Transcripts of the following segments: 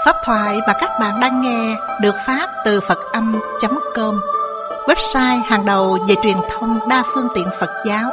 Pháp thoại mà các bạn đang nghe được phát từ Phật-âm.com, website hàng đầu về truyền thông đa phương tiện Phật giáo.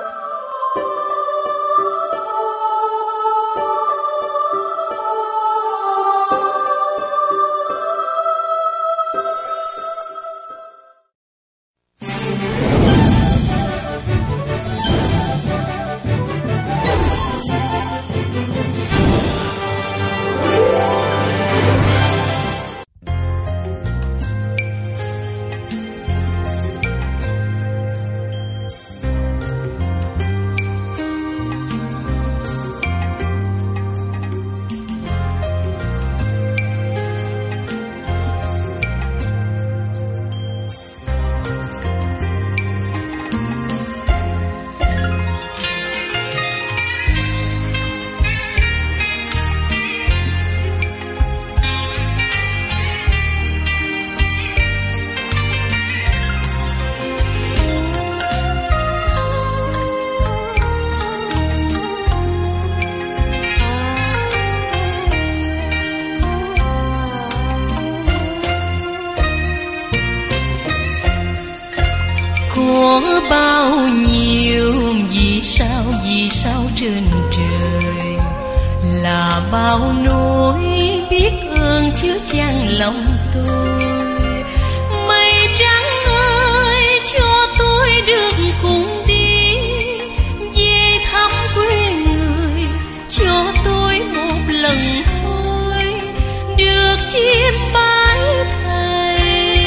Có bao nhiêu vì sao trên trời, là bao nỗi biết ơn chứa chan lòng tôi. Mây trắng ơi, cho tôi được cùng đi về thăm quê người, cho tôi một lần thôi được chiêm bái thầy.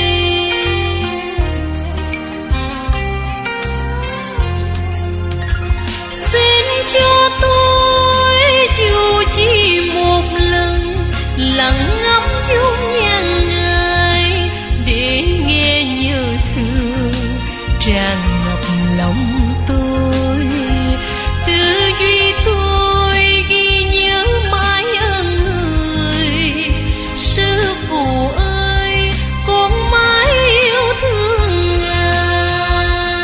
Cho tôi dù chỉ một lần lặng ngắm dung nhan ngài, để nghe nhớ thương tràn ngập lòng tôi. Tư duy tôi ghi nhớ mãi ơn người. Sư phụ ơi, con mãi yêu thương ngài.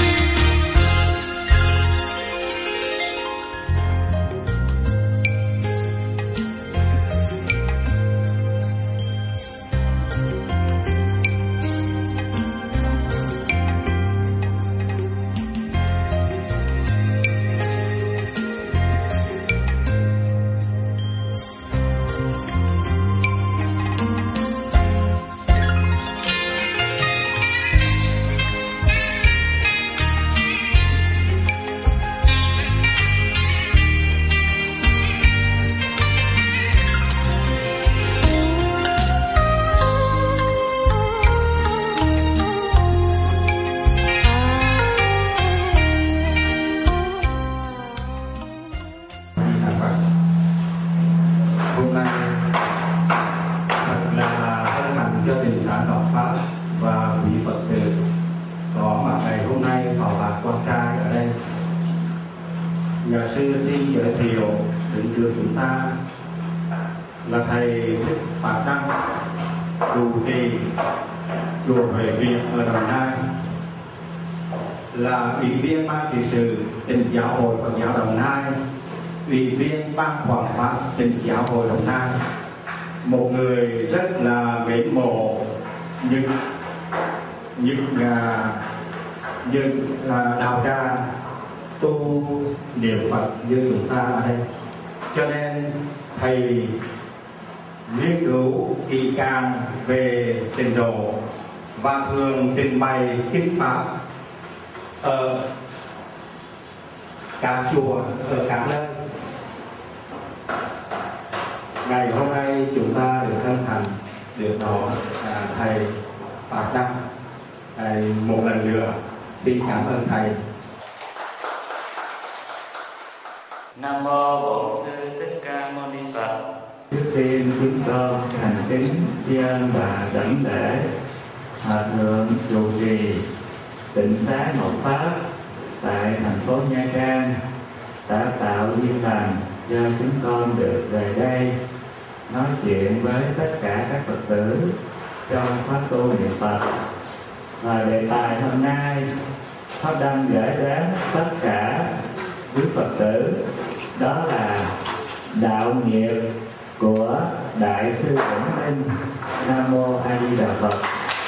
Hôm nay thật là hân hạnh cho tình sản Ngọc Pháp và vị Phật tử có mặt ngày hôm nay thọ bạc quan trai ở đây. Nhà sư xin giới thiệu thượng trưởng chúng ta là thầy Thích Pháp Đăng, trụ trì chùa Huệ Việt ở Đồng Nai, là ủy viên ban trị sự Tịnh Giáo hội Phật giáo Đồng Nai, ủy viên ban hoàng pháp Tịnh Giáo hội Đồng Nai, một người rất là mến mộ những đạo tràng tu niệm Phật như chúng ta ở đây. Cho nên thầy nghiên cứu kỹ càng về trình độ và thường trình bày kinh pháp ở các chùa, ở các nơi. Ngày hôm nay chúng ta được hân hạnh được đón thầy Pháp Đăng. Một lần nữa xin cảm ơn thầy. Nam mô Bổn Sư Thích Ca Mâu Ni Phật. Trước tiên chúng con thành kính tri ân và đảnh lễ Hòa thượng trụ trì Tịnh Xá Ngọc Pháp tại thành phố Nha Trang đã tạo duyên lành cho chúng con được về đây nói chuyện với tất cả các Phật tử trong khóa tu niệm Phật. Và đề tài hôm nay Pháp Đăng gửi đến tất cả quý Phật tử, đó là đạo nghiệp của Đại sư Vĩnh Ninh. Nam mô A Di Đà Phật.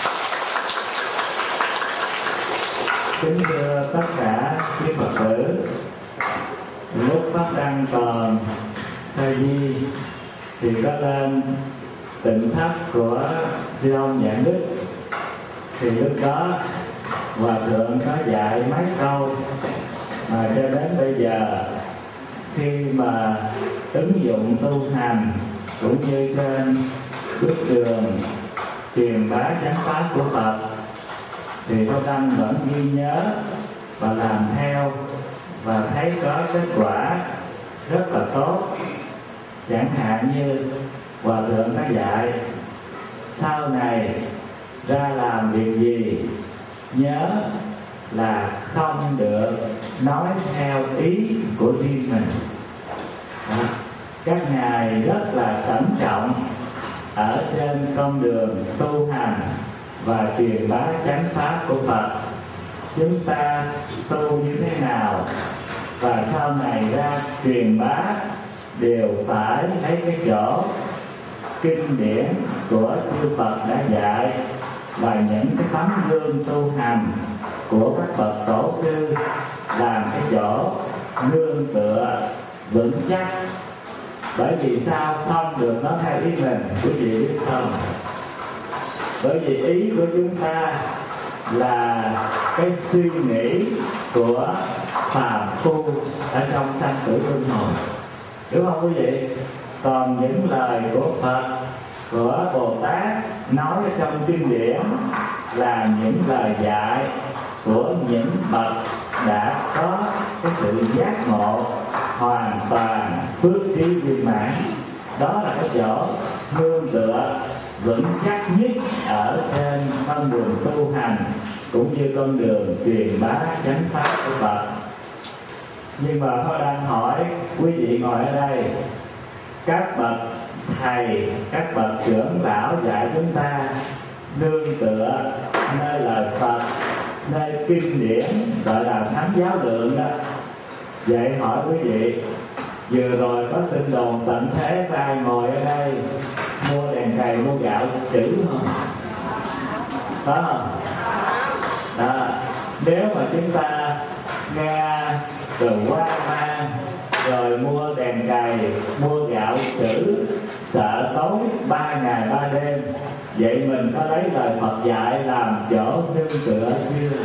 Kính thưa tất cả quý Phật tử, lúc Pháp Đăng còn Tây Di thì có lên Tịnh Thất của Sư ông Giảng Đức. Thì lúc đó Hòa Thượng có dạy mấy câu mà cho đến bây giờ khi mà ứng dụng tu hành cũng như trên bước đường truyền bá chánh pháp của Phật thì Pháp Đăng vẫn ghi nhớ và làm theo và thấy có kết quả rất là tốt. Chẳng hạn như Hòa Thượng có dạy sau này ra làm việc gì nhớ là không được nói theo ý của riêng mình. Các ngài rất là cẩn trọng ở trên con đường tu hành và truyền bá chánh pháp của Phật. Chúng ta tu như thế nào và sau này ra truyền bá đều phải lấy cái chỗ kinh điển của chư Phật đã dạy và những cái tấm gương tu hành của các bậc tổ sư làm cái chỗ nương tựa vững chắc. Bởi vì sao không được nói theo ý mình, quý vị biết không? Bởi vì ý của chúng ta là cái suy nghĩ của phàm phu ở trong sanh tử luân hồi, đúng không quý vị? Còn những lời của Phật, của Bồ Tát nói ở trong kinh điển là những lời dạy của những bậc đã có cái sự giác ngộ hoàn toàn, phước trí viên mãn. Đó là cái chỗ nương tựa vững chắc nhất ở trên con đường tu hành cũng như con đường truyền bá chánh pháp của Phật. Nhưng mà tôi đang hỏi quý vị ngồi ở đây, các bậc thầy, các bậc trưởng lão dạy chúng ta nương tựa nơi lời Phật, nơi kinh điển gọi là thánh giáo lượng đó. Vậy hỏi quý vị, vừa rồi có tin đồn tận thế ai ngồi ở đây mua đèn cày, mua gạo chữ không? Có không? Đó. Nếu mà chúng ta nghe từ Hoa Mang rồi mua đèn cày, mua gạo chữ, sợ tối 3 ngày 3 đêm, vậy mình có lấy lời Phật dạy làm chỗ nương tựa chưa?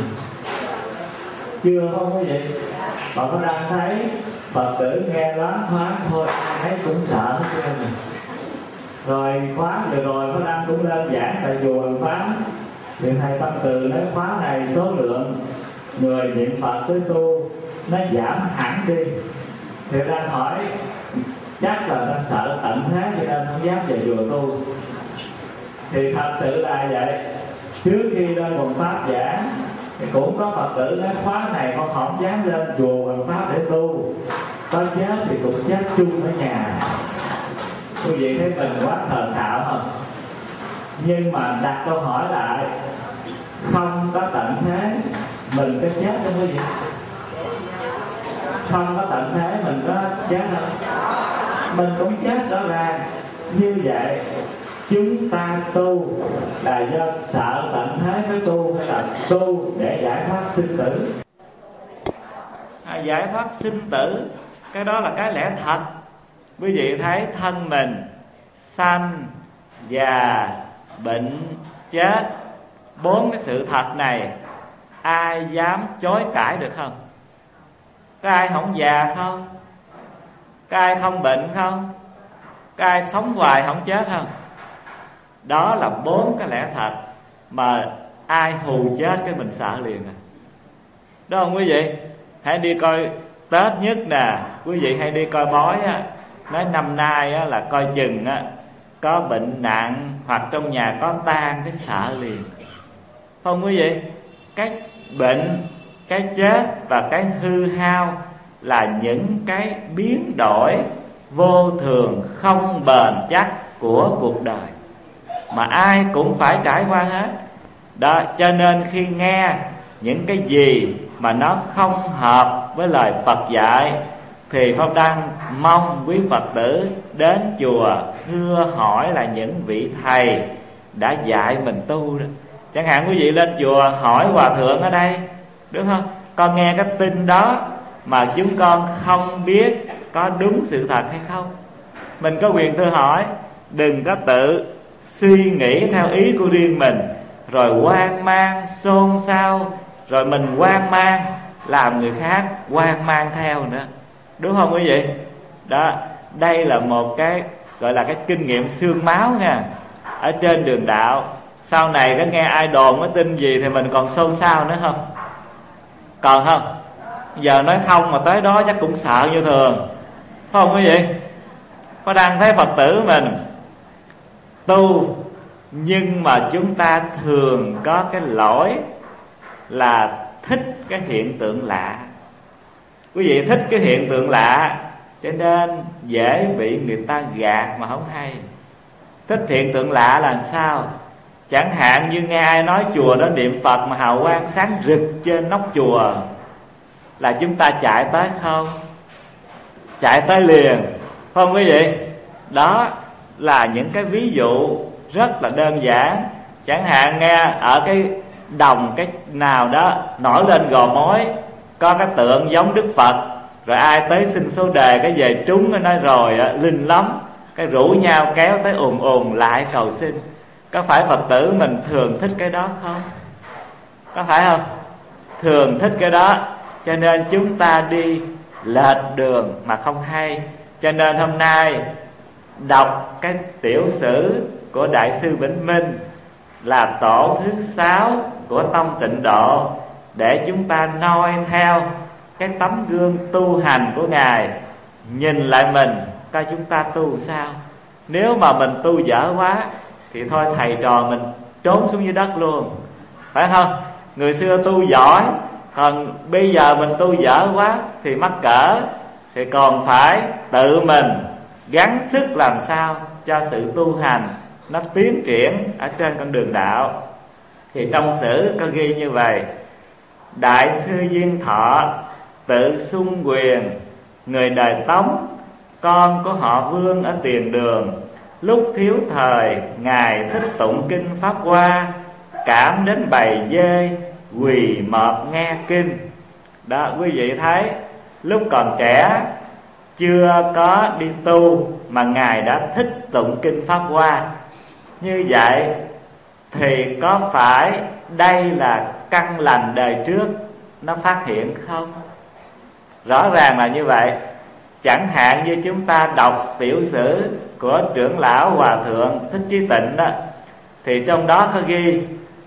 Chưa không quý vị? Mà có đang thấy Phật tử nghe loáng thoáng thôi, ai thấy cũng sợ hết trơn rồi. Rồi khóa vừa rồi có đang cũng lên giảng tại chùa Pháp, thì thầy Tâm Từ nói khóa này số lượng người niệm Phật tới tu nó giảm hẳn đi. Thì đang hỏi chắc là nó sợ tận thế cho nên không dám về chùa tu. Thì thật sự là vậy. Trước khi lên Hoàng Pháp giảng thì cũng có Phật tử nói khóa này con không dám lên chùa Hoàng Pháp để tu, có chết thì cũng chết chung ở nhà. Quý vị thấy mình quá thờ thạo không? Nhưng mà đặt câu hỏi lại, không có tận thế mình có chết không quý vị? Không có tận thế mình có chết không? Mình cũng chết rõ ràng. Như vậy chúng ta tu là do sợ tận thế mới tu, hay là tu để giải thoát sinh tử? Giải thoát sinh tử, cái đó là cái lẽ thật. Quý vị thấy thân mình sanh, già, bệnh, chết, 4 cái sự thật này ai dám chối cãi được không? Có ai không già không? Có ai không bệnh không? Có ai sống hoài không chết không? Đó là 4 cái lẽ thật mà ai hù chết cái mình sợ liền à. Đúng không quý vị? Hãy đi coi Tết nhất nè, quý vị hay đi coi bói á, nói năm nay á, là coi chừng á, có bệnh nặng hoặc trong nhà có tang, cái sợ liền. Không quý vị? Cái bệnh, cái chết và cái hư hao là những cái biến đổi vô thường không bền chắc của cuộc đời mà ai cũng phải trải qua hết. Đó, cho nên khi nghe những cái gì mà nó không hợp với lời Phật dạy, thì Pháp Đăng mong quý Phật tử đến chùa thưa hỏi là những vị thầy đã dạy mình tu đó. Chẳng hạn quý vị lên chùa hỏi hòa thượng ở đây, đúng không? Con nghe cái tin đó mà chúng con không biết có đúng sự thật hay không. Mình có quyền thưa hỏi, đừng có tự suy nghĩ theo ý của riêng mình, rồi hoang mang xôn xao, rồi mình hoang mang làm người khác hoang mang theo nữa, đúng không quý vị? Đó, đây là một cái gọi là cái kinh nghiệm xương máu nha. Ở trên đường đạo, sau này có nghe ai đồn cái tin gì thì mình còn xôn xao nữa không? Còn không? Giờ nói không mà tới đó chắc cũng sợ như thường, phải không quý vị? Có đang thấy Phật tử mình tu, nhưng mà chúng ta thường có cái lỗi là thích cái hiện tượng lạ. Quý vị thích cái hiện tượng lạ, cho nên dễ bị người ta gạt mà không hay. Thích hiện tượng lạ là sao? Chẳng hạn như nghe ai nói chùa đó niệm Phật mà hào quang sáng rực trên nóc chùa, là chúng ta chạy tới không? Chạy tới liền, phải không quý vị? Đó là những cái ví dụ rất là đơn giản. Chẳng hạn nghe ở cái đồng cái nào đó nổi lên gò mối, có cái tượng giống Đức Phật, rồi ai tới xin số đề cái về trúng nó nói rồi linh lắm, cái rủ nhau kéo tới ùn lại cầu xin. Có phải Phật tử mình thường thích cái đó không? Có phải không? Thường thích cái đó, cho nên chúng ta đi lệch đường mà không hay. Cho nên hôm nay đọc cái tiểu sử của Đại sư Vĩnh Minh, là tổ thứ 6 của tông Tịnh Độ, để chúng ta noi theo cái tấm gương tu hành của Ngài, nhìn lại mình coi chúng ta tu sao. Nếu mà mình tu dở quá thì thôi thầy trò mình trốn xuống dưới đất luôn, phải không? Người xưa tu giỏi, còn bây giờ mình tu dở quá thì mắc cỡ, thì còn phải tự mình gắng sức làm sao cho sự tu hành nó tiến triển ở trên con đường đạo. Thì trong sử có ghi như vậy: Đại sư Duyên Thọ tự xung quyền, người đời Tống, con của họ Vương ở tiền đường. Lúc thiếu thời ngài thích tụng kinh Pháp Hoa, cảm đến bầy dê quỳ mọp nghe kinh. Đó, quý vị thấy lúc còn trẻ chưa có đi tu mà ngài đã thích tụng kinh Pháp Hoa. Như vậy thì có phải đây là căn lành đời trước nó phát hiện không? Rõ ràng là như vậy. Chẳng hạn như chúng ta đọc tiểu sử của trưởng lão Hòa Thượng Thích Chí Tịnh đó, thì trong đó có ghi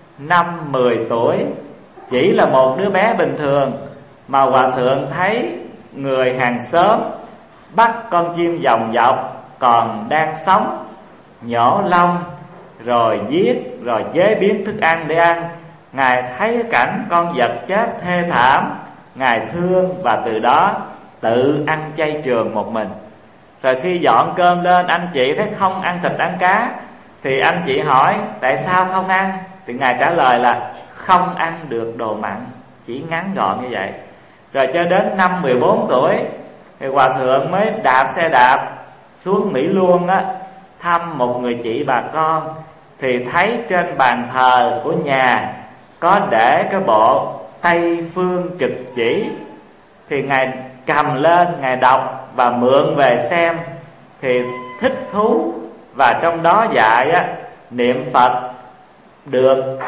5-10 tuổi, chỉ là một đứa bé bình thường, mà Hòa Thượng thấy người hàng xóm bắt con chim dòng dọc còn đang sống, nhổ lông rồi giết, rồi chế biến thức ăn để ăn. Ngài thấy cảnh con vật chết thê thảm, Ngài thương và từ đó tự ăn chay trường một mình. Rồi khi dọn cơm lên, anh chị thấy không ăn thịt ăn cá, thì anh chị hỏi tại sao không ăn, thì Ngài trả lời là không ăn được đồ mặn, chỉ ngắn gọn như vậy. Rồi cho đến 5-14 tuổi thì Hòa Thượng mới đạp xe đạp xuống Mỹ Luông á, thăm một người chị bà con, thì thấy trên bàn thờ của nhà có để cái bộ Tây Phương Trực Chỉ. Thì Ngài cầm lên, Ngài đọc và mượn về xem, thì thích thú. Và trong đó dạy á, niệm Phật được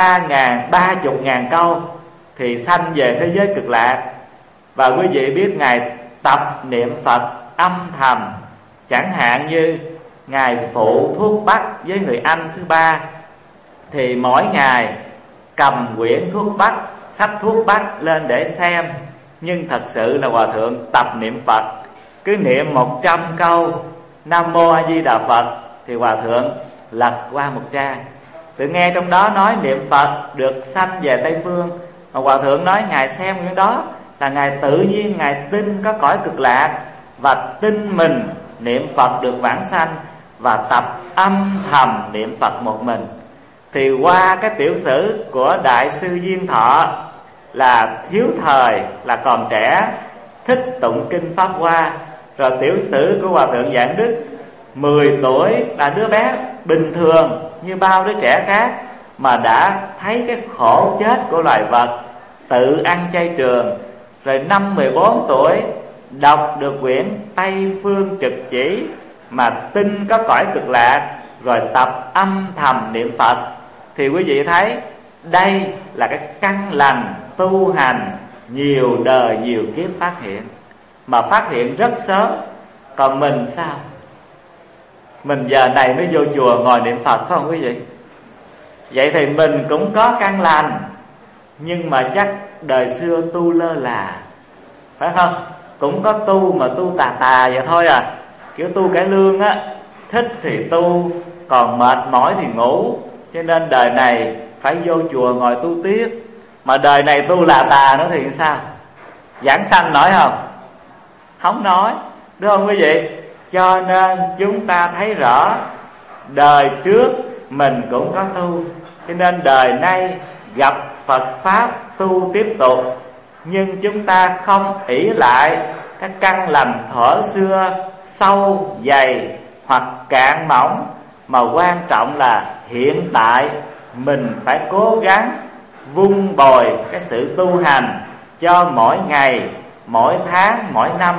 30.000 câu thì sanh về thế giới cực lạc. Và quý vị biết Ngài tập niệm Phật âm thầm. Chẳng hạn như Ngài phụ thuốc bắc với người anh thứ ba, thì mỗi ngày cầm quyển thuốc bắc, sách thuốc bắc lên để xem. Nhưng thật sự là Hòa Thượng tập niệm Phật, cứ niệm 100 câu Nam Mô A Di Đà Phật thì Hòa Thượng lật qua một trang, tự nghe trong đó nói niệm Phật được sanh về Tây Phương. Mà Hòa Thượng nói Ngài xem cái đó là Ngài tự nhiên Ngài tin có cõi cực lạc, và tin mình niệm Phật được vãng sanh, và tập âm thầm niệm Phật một mình. Thì qua cái tiểu sử của Đại sư Duyên Thọ là thiếu thời, là còn trẻ, thích tụng kinh Pháp Hoa. Rồi tiểu sử của Hòa Thượng Giảng Đức 10 tuổi là đứa bé bình thường như bao đứa trẻ khác, mà đã thấy cái khổ chết của loài vật, tự ăn chay trường. Rồi năm 14 tuổi đọc được quyển Tây Phương Trực Chỉ mà tin có cõi cực lạc, rồi tập âm thầm niệm Phật. Thì quý vị thấy đây là cái căn lành tu hành nhiều đời nhiều kiếp phát hiện, mà phát hiện rất sớm. Còn mình sao? Mình giờ này mới vô chùa ngồi niệm Phật phải không quý vị? Vậy thì mình cũng có căn lành, nhưng mà chắc đời xưa tu lơ là, phải không? Cũng có tu mà tu tà tà vậy thôi à. Kiểu tu cải lương á, thích thì tu, còn mệt mỏi thì ngủ. Cho nên đời này phải vô chùa ngồi tu tiếp. Mà đời này tu là tà nữa thì sao? Giảng sanh nổi không? Không nói, đúng không quý vị? Cho nên chúng ta thấy rõ đời trước mình cũng có tu, cho nên đời nay gặp Phật Pháp tu tiếp tục. Nhưng chúng ta không ỷ lại các căn lành thuở xưa sâu dày hoặc cạn mỏng, mà quan trọng là hiện tại mình phải cố gắng vun bồi cái sự tu hành cho mỗi ngày, mỗi tháng, mỗi năm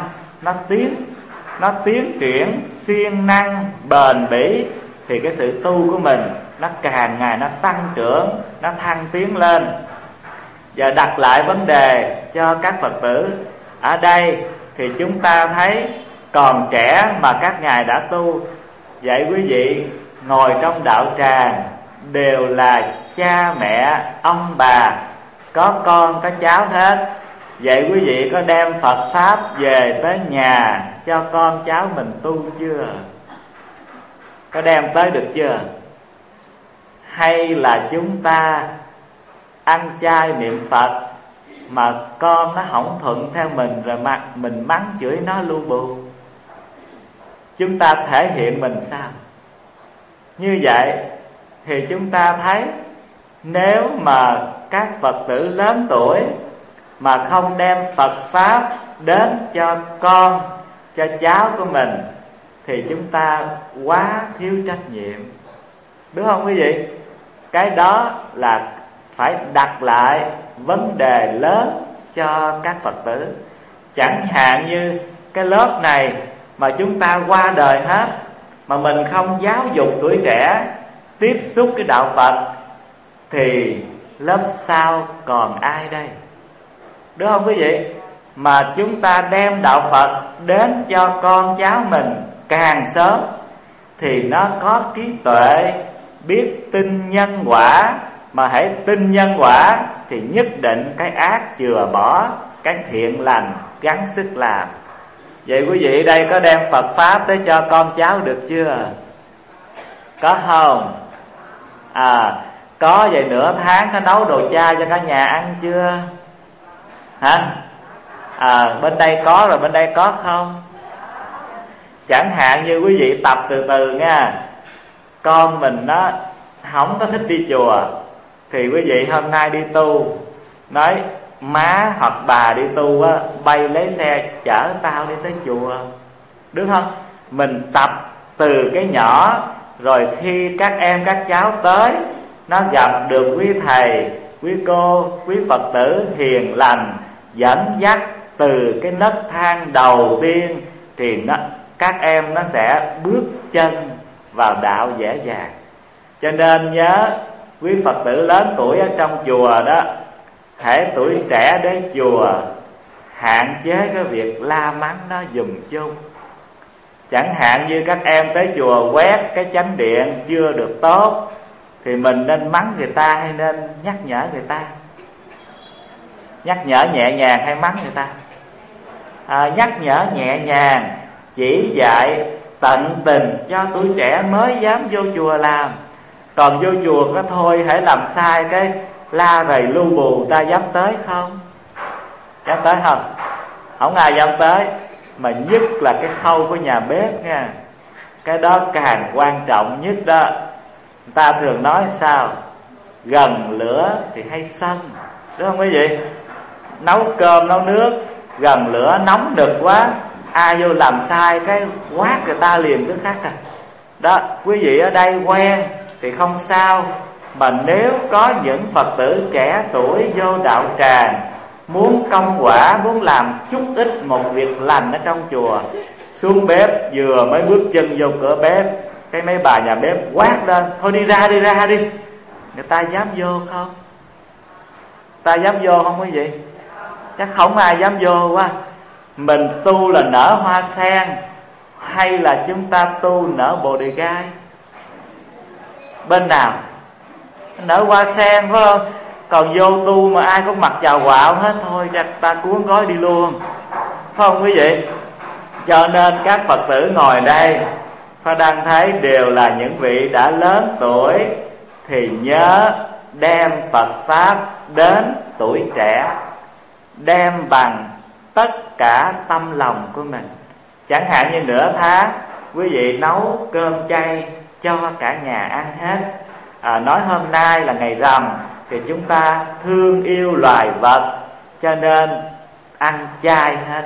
nó tiến triển siêng năng bền bỉ, thì cái sự tu của mình nó càng ngày nó tăng trưởng, nó thăng tiến lên. Giờ đặt lại vấn đề cho các Phật tử ở đây, thì chúng ta thấy còn trẻ mà các ngài đã tu. Vậy quý vị ngồi trong đạo tràng đều là cha mẹ, ông bà, có con có cháu hết. Vậy quý vị có đem Phật Pháp về tới nhà cho con cháu mình tu chưa? Có đem tới được chưa? Hay là chúng ta ăn chay niệm Phật mà con nó không thuận theo mình, rồi mình mắng chửi nó lu bù? Chúng ta thể hiện mình sao? Như vậy thì chúng ta thấy, nếu mà các Phật tử lớn tuổi mà không đem Phật Pháp đến cho con, cho cháu của mình, thì chúng ta quá thiếu trách nhiệm, đúng không quý vị? Cái đó là phải đặt lại vấn đề lớn cho các Phật tử. Chẳng hạn như cái lớp này mà chúng ta qua đời hết, mà mình không giáo dục tuổi trẻ tiếp xúc cái đạo Phật, thì lớp sau còn ai đây? Đúng không quý vị? Mà chúng ta đem đạo Phật đến cho con cháu mình càng sớm, thì nó có trí tuệ, biết tin nhân quả. Mà hãy tin nhân quả thì nhất định cái ác chừa bỏ, cái thiện lành gắng sức làm. Vậy quý vị đây có đem Phật Pháp tới cho con cháu được chưa? Có không? Có. Vậy nửa tháng có nấu đồ chay cho cả nhà ăn chưa? Hả? Bên đây có rồi bên đây có không? Chẳng hạn như quý vị tập từ từ nha. Con mình nó không có thích đi chùa, thì quý vị hôm nay đi tu, nói má hoặc bà đi tu á, bay lấy xe chở tao đi tới chùa, đúng không? Mình tập từ cái nhỏ, rồi khi các em các cháu tới, nó gặp được quý thầy, quý cô, quý Phật tử hiền lành dẫn dắt từ cái nấc thang đầu tiên, thì các em nó sẽ bước chân vào đạo dễ dàng. Cho nên nhớ quý Phật tử lớn tuổi ở trong chùa đó, hễ tuổi trẻ đến chùa hạn chế cái việc la mắng nó dùm chung. Chẳng hạn như các em tới chùa quét cái chánh điện chưa được tốt, thì mình nên mắng người ta hay nên nhắc nhở người ta? Nhắc nhở nhẹ nhàng hay mắng người ta? Nhắc nhở nhẹ nhàng, chỉ dạy tận tình cho tuổi trẻ mới dám vô chùa làm. Còn vô chùa có thôi, hãy làm sai cái la rầy lu bù, ta dám tới không? Dám tới không? Không ai dám tới. Mà nhất là cái khâu của nhà bếp nha, cái đó càng quan trọng nhất đó. Người ta thường nói sao? Gần lửa thì hay sân, đúng không quý vị? Nấu cơm nấu nước gần lửa nóng nực quá, ai vô làm sai cái quát người ta liền tức khắc à. Đó, quý vị ở đây quen thì không sao, mà nếu có những Phật tử trẻ tuổi vô đạo tràng, muốn công quả, muốn làm chút ít một việc lành ở trong chùa, xuống bếp vừa mới bước chân vô cửa bếp, cái mấy bà nhà bếp quát lên: thôi đi ra đi. Người ta dám vô không? Ta dám vô không quý vị? Chắc không ai dám vô quá. Mình tu là nở hoa sen, hay là chúng ta tu nở bồ đề gai? Bên nào? Nở hoa sen phải không? Còn vô tu mà ai cũng mặc chào quạo hết, thôi chắc ta cuốn gói đi luôn, phải không quý vị? Cho nên các Phật tử ngồi đây, Pháp Đăng thấy đều là những vị đã lớn tuổi, thì nhớ đem Phật Pháp đến tuổi trẻ, đem bằng tất cả tâm lòng của mình. Chẳng hạn như nửa tháng quý vị nấu cơm chay cho cả nhà ăn hết. Nói hôm nay là ngày rằm thì chúng ta thương yêu loài vật, cho nên ăn chay hết.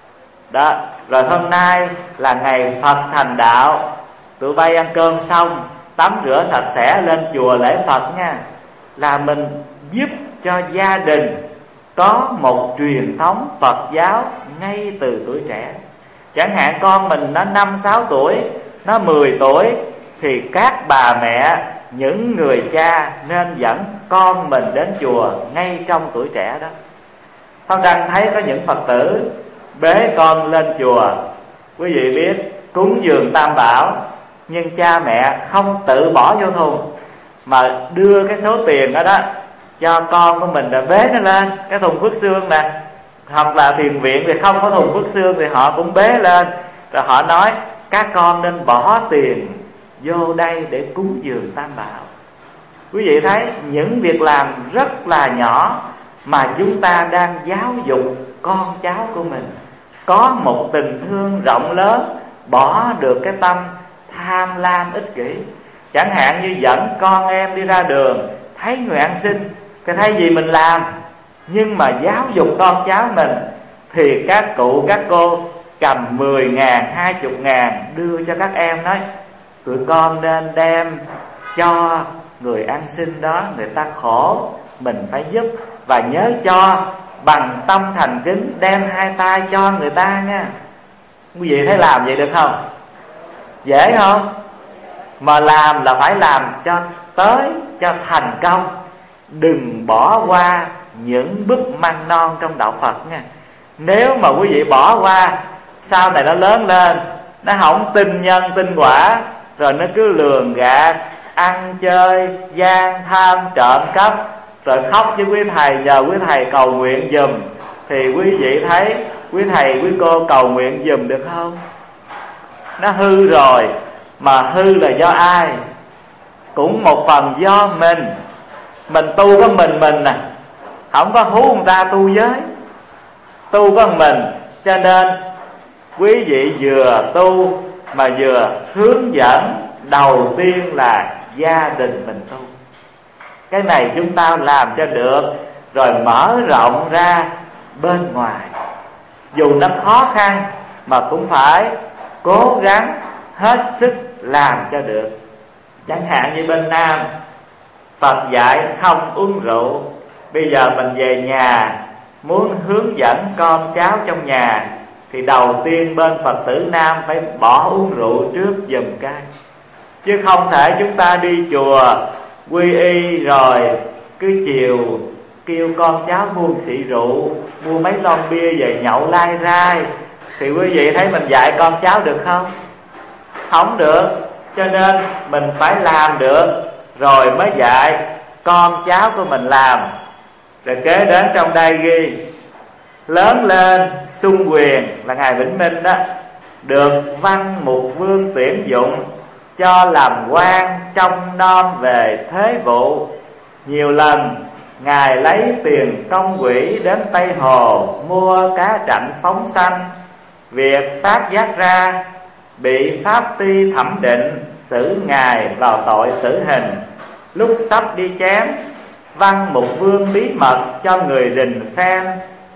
Đó, rồi hôm nay là ngày Phật thành đạo, tụi bay ăn cơm xong tắm rửa sạch sẽ lên chùa lễ Phật nha. Là mình giúp cho gia đình có một truyền thống Phật giáo ngay từ tuổi trẻ. Chẳng hạn con mình nó 5-6 tuổi, nó 10 tuổi, thì các bà mẹ, những người cha nên dẫn con mình đến chùa ngay trong tuổi trẻ đó. Pháp Đăng thấy có những Phật tử bế con lên chùa, quý vị biết cúng dường Tam Bảo, nhưng cha mẹ không tự bỏ vô thùng, mà đưa cái số tiền đó đó cho con của mình, là bế nó lên cái thùng phước xương nè. Hoặc là thiền viện thì không có thùng phước xương thì họ cũng bế lên, rồi họ nói các con nên bỏ tiền vô đây để cúng dường Tam Bảo. Quý vị thấy những việc làm rất là nhỏ mà chúng ta đang giáo dục con cháu của mình có một tình thương rộng lớn, bỏ được cái tâm tham lam ích kỷ. Chẳng hạn như dẫn con em đi ra đường, thấy người ăn xin, cái thấy gì mình làm, nhưng mà giáo dục con cháu mình thì các cụ các cô cầm 10.000, 20.000 đưa cho các em, nói tụi con nên đem cho người ăn xin đó, người ta khổ mình phải giúp, và nhớ cho bằng tâm thành kính, đem 2 tay cho người ta nha. Quý vị thấy làm vậy được không? Dễ không? Mà làm là phải làm cho tới, cho thành công. Đừng bỏ qua những bước măng non trong đạo Phật nha. Nếu mà quý vị bỏ qua, sau này nó lớn lên, nó không tin nhân tin quả, rồi nó cứ lường gạt, ăn chơi, gian tham, trộm cắp, rồi khóc với quý thầy, nhờ quý thầy cầu nguyện giùm, thì quý vị thấy quý thầy quý cô cầu nguyện giùm được không? Nó hư rồi. Mà hư là do ai? Cũng một phần do mình. Mình tu có mình nè, không có hú người ta tu giới. Tu có mình, cho nên quý vị vừa tu mà vừa hướng dẫn. Đầu tiên là gia đình mình tu. Cái này chúng ta làm cho được, rồi mở rộng ra bên ngoài. Dù nó khó khăn mà cũng phải cố gắng hết sức làm cho được. Chẳng hạn như bên Nam, Phật dạy không uống rượu. Bây giờ mình về nhà muốn hướng dẫn con cháu trong nhà, thì đầu tiên bên Phật tử Nam phải bỏ uống rượu trước giùm cái. Chứ không thể chúng ta đi chùa quy y rồi cứ chiều kêu con cháu mua xị rượu, mua mấy lon bia về nhậu lai rai, thì quý vị thấy mình dạy con cháu được không? Không được. Cho nên mình phải làm được rồi mới dạy con cháu của mình làm. Rồi kế đến trong đây ghi lớn lên xung quyền là Ngài Vĩnh Minh đó, được Văn Mục Vương tuyển dụng cho làm quan trông nom về thế vụ. Nhiều lần Ngài lấy tiền công quỹ đến Tây Hồ mua cá trạnh phóng sanh. Việc phát giác ra, bị Pháp Ty thẩm định, xử Ngài vào tội tử hình. Lúc sắp đi chém, Văn Mục Vương bí mật cho người rình xem,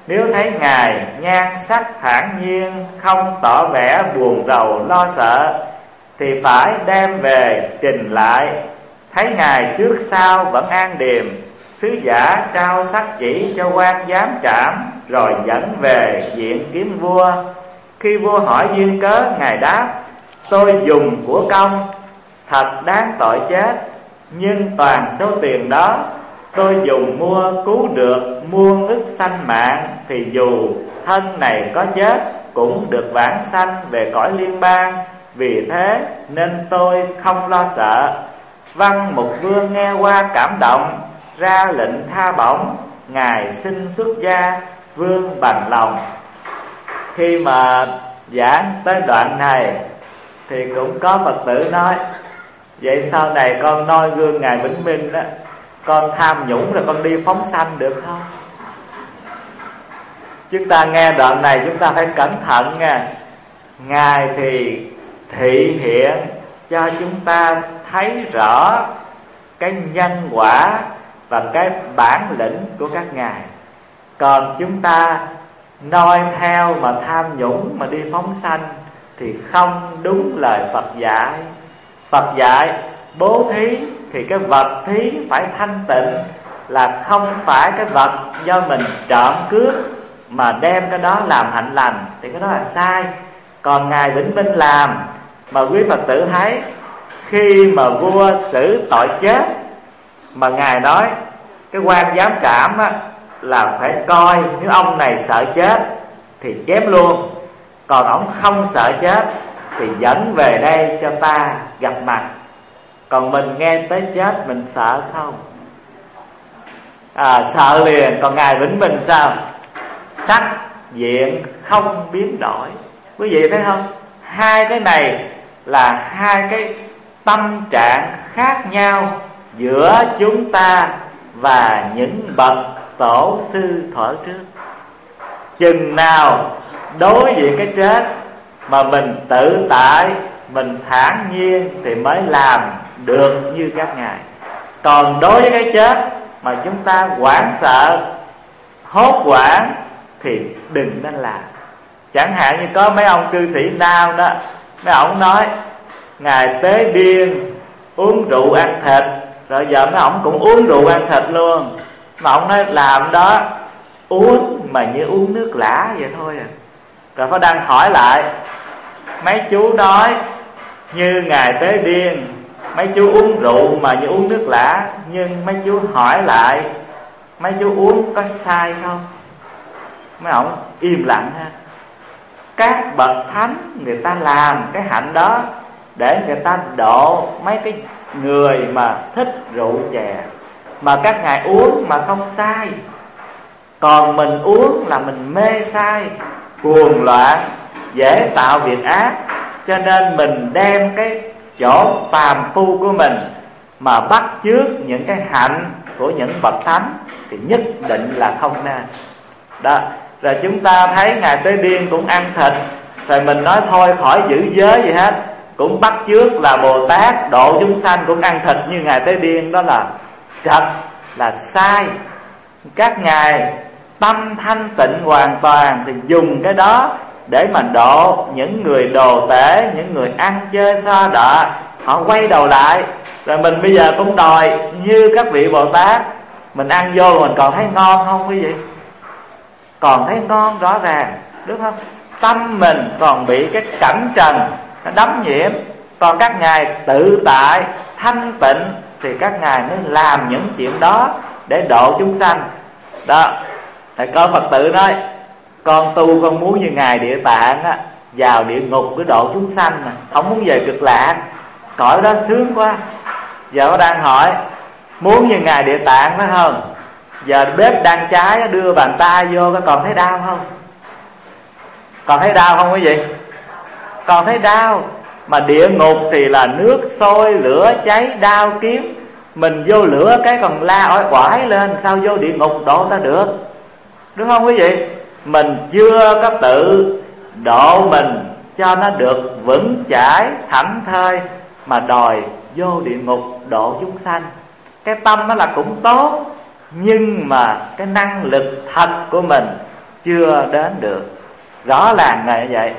Nếu thấy Ngài nhan sắc thản nhiên, không tỏ vẻ buồn rầu lo sợ, thì phải đem về trình lại. Thấy Ngài trước sau vẫn an điềm, sứ giả trao sắc chỉ cho quan giám trảm, rồi dẫn về diện kiếm vua. Khi vua hỏi duyên cớ, Ngài đáp: tôi dùng của công, thật đáng tội chết, nhưng toàn số tiền đó tôi dùng mua cứu được muôn ức sanh mạng, thì dù thân này có chết cũng được vãng sanh về cõi liên bang. Vì thế nên tôi không lo sợ. Văn Mục Vương nghe qua cảm động, ra lệnh tha bổng. Ngài xin xuất gia, vương bằng lòng. Khi mà giảng tới đoạn này thì cũng có Phật tử nói: vậy sau này con noi gương Ngài Vĩnh Minh đó, con tham nhũng rồi con đi phóng sanh được không? Chúng ta nghe đoạn này chúng ta phải cẩn thận nha. Ngài thì thị hiện cho chúng ta thấy rõ cái nhân quả và cái bản lĩnh của các ngài. Còn chúng ta noi theo mà tham nhũng mà đi phóng sanh thì không đúng lời Phật dạy. Phật dạy bố thí thì cái vật thí phải thanh tịnh, là không phải cái vật do mình trộm cướp mà đem cái đó làm hạnh lành, thì cái đó là sai. Còn Ngài Vĩnh Minh làm mà quý Phật tử thấy, khi mà vua xử tội chết mà Ngài nói cái quan giám trảm á, là phải coi nếu ông này sợ chết thì chém luôn, còn ông không sợ chết thì dẫn về đây cho ta gặp mặt. Còn mình nghe tới chết mình sợ không? Sợ liền. Còn Ngài Vĩnh Minh sao? Sắc diện không biến đổi. Quý vị thấy không? Hai cái này là hai cái tâm trạng khác nhau giữa chúng ta và những bậc tổ sư thuở trước. Chừng nào đối diện cái chết mà mình tự tại, mình thản nhiên thì mới làm được như các ngài. Còn đối với cái chết mà chúng ta hoảng sợ, hốt hoảng thì đừng nên làm. Chẳng hạn như có mấy ông cư sĩ Nam đó, mấy ông nói Ngài Tế Biên uống rượu ăn thịt, rồi giờ mấy ông cũng uống rượu ăn thịt luôn. Mà ông nói làm đó uống mà như uống nước lã vậy thôi à. Rồi phải đang hỏi lại, mấy chú nói như Ngài Tế Biên mấy chú uống rượu mà như uống nước lã, nhưng mấy chú hỏi lại mấy chú uống có sai không? Mấy ông im lặng ha. Các bậc thánh người ta làm cái hạnh đó để người ta độ mấy cái người mà thích rượu chè, mà các ngài uống mà không sai. Còn mình uống là mình mê sai, cuồng loạn, dễ tạo việc ác. Cho nên mình đem cái chỗ phàm phu của mình mà bắt chước những cái hạnh của những bậc thánh thì nhất định là không nên. Đó. Rồi chúng ta thấy Ngài Tế Biên cũng ăn thịt, rồi mình nói thôi khỏi giữ giới gì hết, cũng bắt chước là Bồ Tát độ chúng sanh cũng ăn thịt như Ngài Tế Biên. Đó là trật, là sai. Các ngài tâm thanh tịnh hoàn toàn thì dùng cái đó để mà độ những người đồ tể, những người ăn chơi xa đọa, họ quay đầu lại. Rồi mình bây giờ cũng đòi như các vị Bồ Tát, mình ăn vô mình còn thấy ngon không quý vị? Còn thấy ngon rõ ràng, đúng không? Tâm mình còn bị cái cảnh trần nó đắm nhiễm. Còn các ngài tự tại thanh tịnh thì các ngài mới làm những chuyện đó để độ chúng sanh. Đó. Thầy có Phật tử nói con tu con muốn như Ngài Địa Tạng á, vào địa ngục để độ chúng sanh mà không muốn về Cực Lạc, cõi đó sướng quá. Giờ nó đang hỏi muốn như Ngài Địa Tạng phải không? Giờ bếp đang cháy đưa bàn tay vô có còn thấy đau không? Còn thấy đau không quý vị? Còn thấy đau. Mà địa ngục thì là nước sôi lửa cháy đao kiếm, mình vô lửa cái còn la ỏi oải lên, sao vô địa ngục độ ta được? Đúng không quý vị? Mình chưa có tự độ mình cho nó được vững chãi thảnh thơi mà đòi vô địa ngục độ chúng sanh. Cái tâm nó là cũng tốt, nhưng mà cái năng lực thật của mình chưa đến được. Rõ ràng là như vậy.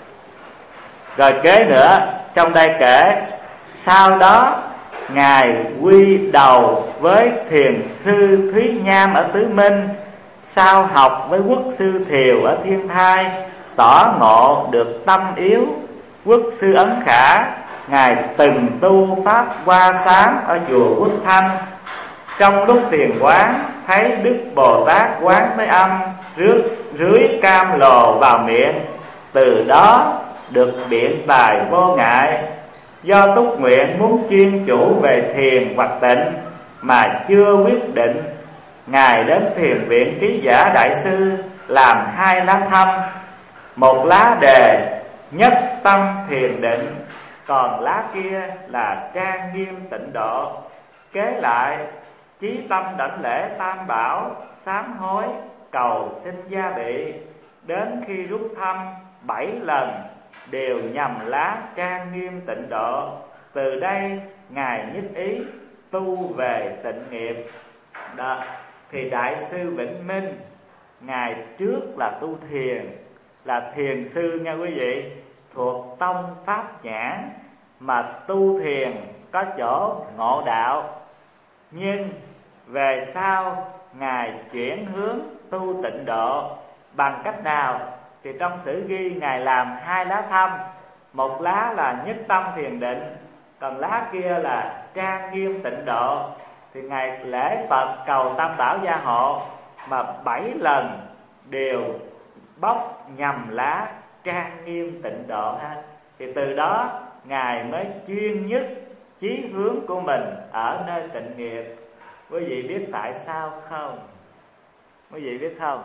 Rồi kế nữa, trong đây kể sau đó Ngài quy đầu với thiền sư Thúy Nham ở Tứ Minh, sau học với quốc sư Thiều ở Thiên Thai, tỏ ngộ được tâm yếu. Quốc sư Ấn Khả, Ngài từng tu pháp Hoa Sám ở chùa Quốc Thanh. Trong lúc thiền quán, thấy Đức Bồ Tát Quán Thế Âm rưới cam lồ vào miệng. Từ đó được biện tài vô ngại. Do túc nguyện muốn chuyên chủ về thiền hoặc tịnh mà chưa quyết định, Ngài đến thiền viện Trí Giả Đại Sư làm 2 lá thăm. Một lá đề nhất tâm thiền định, còn lá kia là trang nghiêm tịnh độ. Kế lại chí tâm đảnh lễ Tam Bảo, sám hối cầu xin gia bị. Đến khi rút thăm 7 lần đều nhằm lá trang nghiêm tịnh độ. Từ đây Ngài nhất ý tu về tịnh nghiệp. Đó. Thì Đại sư Vĩnh Minh, Ngài trước là tu thiền, là thiền sư nha quý vị, thuộc tông Pháp Nhãn, mà tu thiền có chỗ ngộ đạo. Nhưng về sau Ngài chuyển hướng tu tịnh độ. Bằng cách nào? Thì trong sử ghi Ngài làm 2 lá thăm. Một lá là nhất tâm thiền định, còn lá kia là trang nghiêm tịnh độ. Thì Ngài lễ Phật cầu Tam Bảo gia hộ, mà 7 lần đều bóc nhằm lá trang nghiêm tịnh độ ha. Thì từ đó Ngài mới chuyên nhất chí hướng của mình ở nơi tịnh nghiệp. Quý vị biết tại sao không? Quý vị biết không?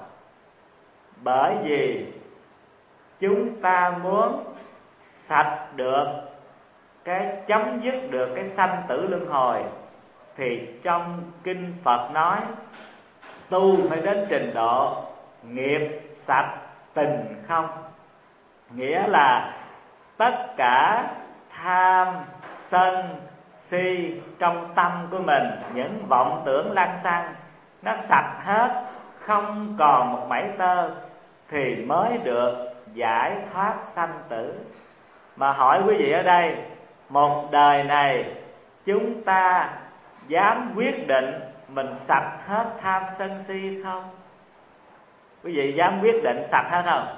Bởi vì chúng ta muốn sạch được cái chấm dứt được cái sanh tử luân hồi, thì trong kinh Phật nói tu phải đến trình độ nghiệp sạch tình không. Nghĩa là tất cả tham, sân, si trong tâm của mình, những vọng tưởng lăng xăng, nó sạch hết, không còn một mảy tơ, thì mới được giải thoát sanh tử. Mà hỏi quý vị ở đây, một đời này chúng ta dám quyết định mình sạch hết tham sân si không? Quý vị dám quyết định sạch hết không?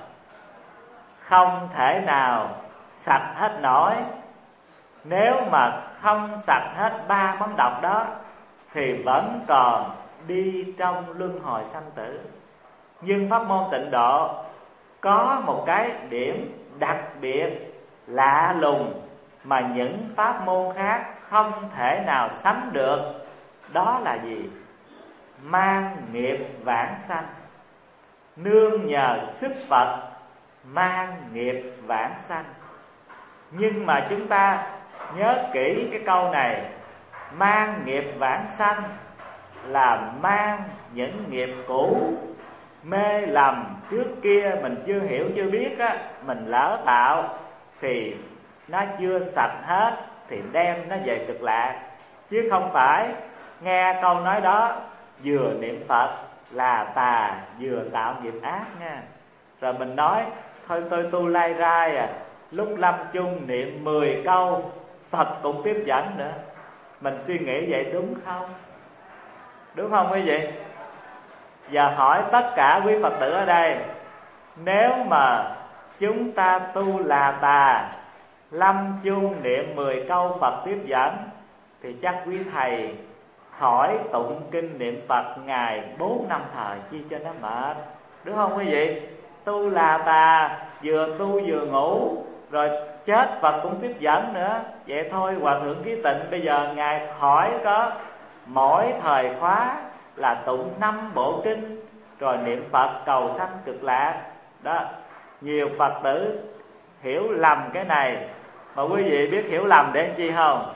Không thể nào sạch hết nổi. Nếu mà không sạch hết 3 món độc đó thì vẫn còn đi trong luân hồi sanh tử. Nhưng pháp môn tịnh độ có một cái điểm đặc biệt lạ lùng mà những pháp môn khác không thể nào sánh được. Đó là gì? Mang nghiệp vãng sanh. Nương nhờ sức Phật mang nghiệp vãng sanh. Nhưng mà chúng ta nhớ kỹ cái câu này, mang nghiệp vãng sanh là mang những nghiệp cũ mê lầm trước kia mình chưa hiểu chưa biết á, mình lỡ tạo thì nó chưa sạch hết thì đem nó về cực lạc. Chứ không phải nghe câu nói đó vừa niệm Phật là tà, vừa tạo nghiệp ác nha. Rồi mình nói thôi tôi tu lai rai à, lúc lâm chung niệm 10 câu Phật cũng tiếp dẫn nữa. Mình suy nghĩ vậy đúng không? Đúng không quý vị? Giờ hỏi tất cả quý Phật tử ở đây, nếu mà chúng ta tu là tà, lâm chung niệm 10 câu Phật tiếp dẫn, thì chắc quý thầy hỏi tụng kinh niệm Phật ngày 4 năm thời chi cho nó mệt. Đúng không quý vị? Tu là tà, vừa tu vừa ngủ, rồi chết Phật cũng tiếp dẫn nữa. Vậy thôi Hòa Thượng Ký Tịnh bây giờ Ngài hỏi có mỗi thời khóa là tụng 5 bộ kinh, rồi niệm Phật cầu sanh cực lạc. Đó, nhiều Phật tử hiểu lầm cái này. Mà quý vị biết hiểu lầm để chi không?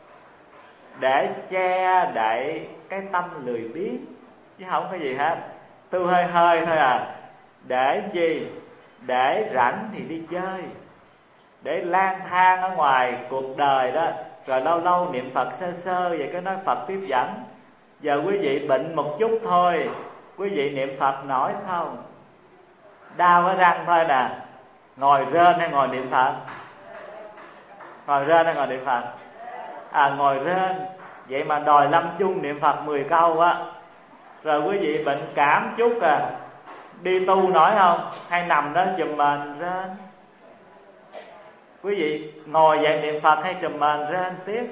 Để che đậy cái tâm lười biếng, chứ không có gì hết. Tu hơi hơi thôi à. Để chi? Để rảnh thì đi chơi, để lang thang ở ngoài cuộc đời đó, rồi lâu lâu niệm Phật sơ sơ vậy cái nói Phật tiếp dẫn. Giờ quý vị bệnh một chút thôi, quý vị niệm Phật nổi không? đau cái răng thôi nè, ngồi rên hay ngồi niệm Phật? Ngồi rên hay ngồi niệm Phật? Ngồi rên. Vậy mà đòi lâm chung niệm Phật 10 câu á. Rồi quý vị bệnh cảm chút đi tu nổi không? Hay nằm đó chùm mền rên? Quý vị ngồi dậy niệm Phật hay chùm mền rên tiếp?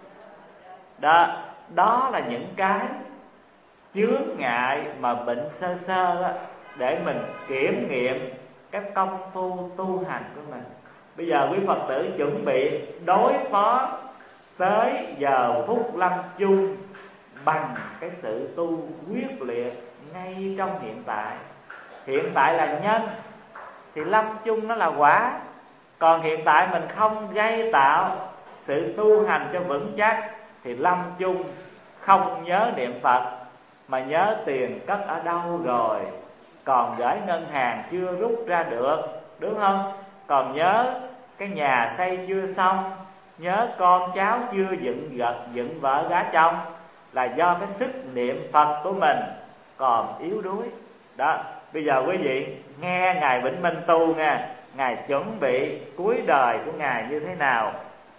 Đó là những cái chướng ngại mà bệnh sơ sơ á, để mình kiểm nghiệm cái công phu tu hành của mình. Bây giờ quý Phật tử chuẩn bị đối phó tới giờ phút lâm chung bằng cái sự tu quyết liệt ngay trong hiện tại. Hiện tại là nhân thì lâm chung nó là quả. Còn hiện tại mình không gây tạo sự tu hành cho vững chắc thì lâm chung không nhớ niệm Phật mà nhớ tiền cất ở đâu rồi, còn gửi ngân hàng chưa rút ra được, đúng không? Còn nhớ cái nhà xây chưa xong, nhớ con cháu chưa dựng vợ gả chồng, là do cái sức niệm Phật của mình còn yếu đuối. Đó, bây giờ quý vị nghe Ngài Vĩnh Minh tu nha. Ngài chuẩn bị cuối đời của Ngài như thế nào?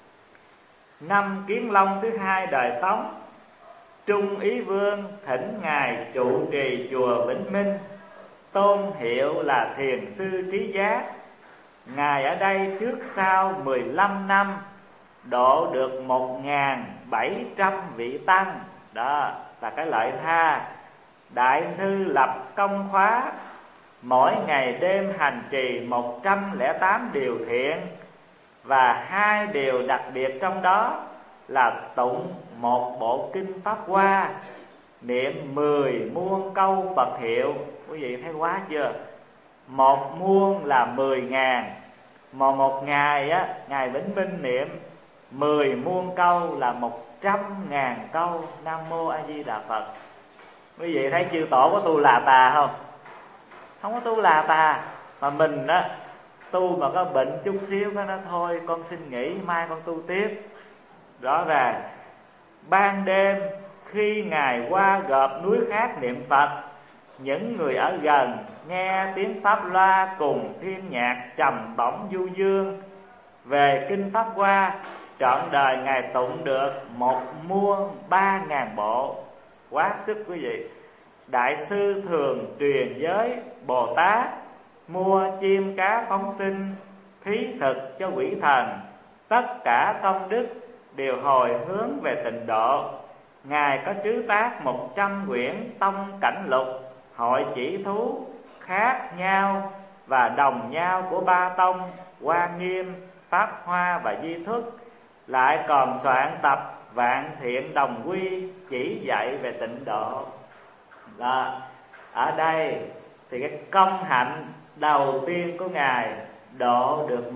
Năm Kiến Long thứ 2 đời Tống, Trung Ý Vương thỉnh Ngài trụ trì chùa Vĩnh Minh, tôn hiệu là Thiền Sư Trí Giác. Ngài ở đây trước sau 15 năm độ được 1.700 vị tăng. Đó là cái lợi tha. Đại sư lập công khóa, mỗi ngày đêm hành trì 108 điều thiện. Và 2 điều đặc biệt trong đó là tụng một bộ kinh Pháp Hoa, niệm 10 muôn câu Phật hiệu. Quý vị thấy quá chưa? 1 muôn là 10.000, mà một ngày á, Ngài Vĩnh Minh niệm 10 muôn câu là 100.000 câu Nam Mô A Di Đà Phật. Quý vị thấy chư tổ có tu là tà không? Không có tu là tà. Mà mình á, tu mà có bệnh chút xíu cái nó thôi, con xin nghỉ, mai con tu tiếp. Rõ ràng ban đêm khi Ngài qua gợp núi khác niệm Phật, những người ở gần nghe tiếng pháp loa cùng thiên nhạc trầm bổng du dương. Về kinh Pháp Hoa, trọn đời Ngài tụng được 1 muôn 3.000 bộ. Quá sức quý vị. Đại sư thường truyền giới Bồ Tát, mua chim cá phóng sinh, thí thực cho quỷ thần. Tất cả công đức đều hồi hướng về tịnh độ. Ngài có trứ tác 100 quyển tông cảnh lục, hội chỉ thú khác nhau và đồng nhau của 3 tông Hoa Nghiêm, Pháp Hoa và Di Thức. Lại còn soạn tập Vạn Thiện Đồng Quy chỉ dạy về tịnh độ. Đó. Ở đây thì cái công hạnh đầu tiên của Ngài độ được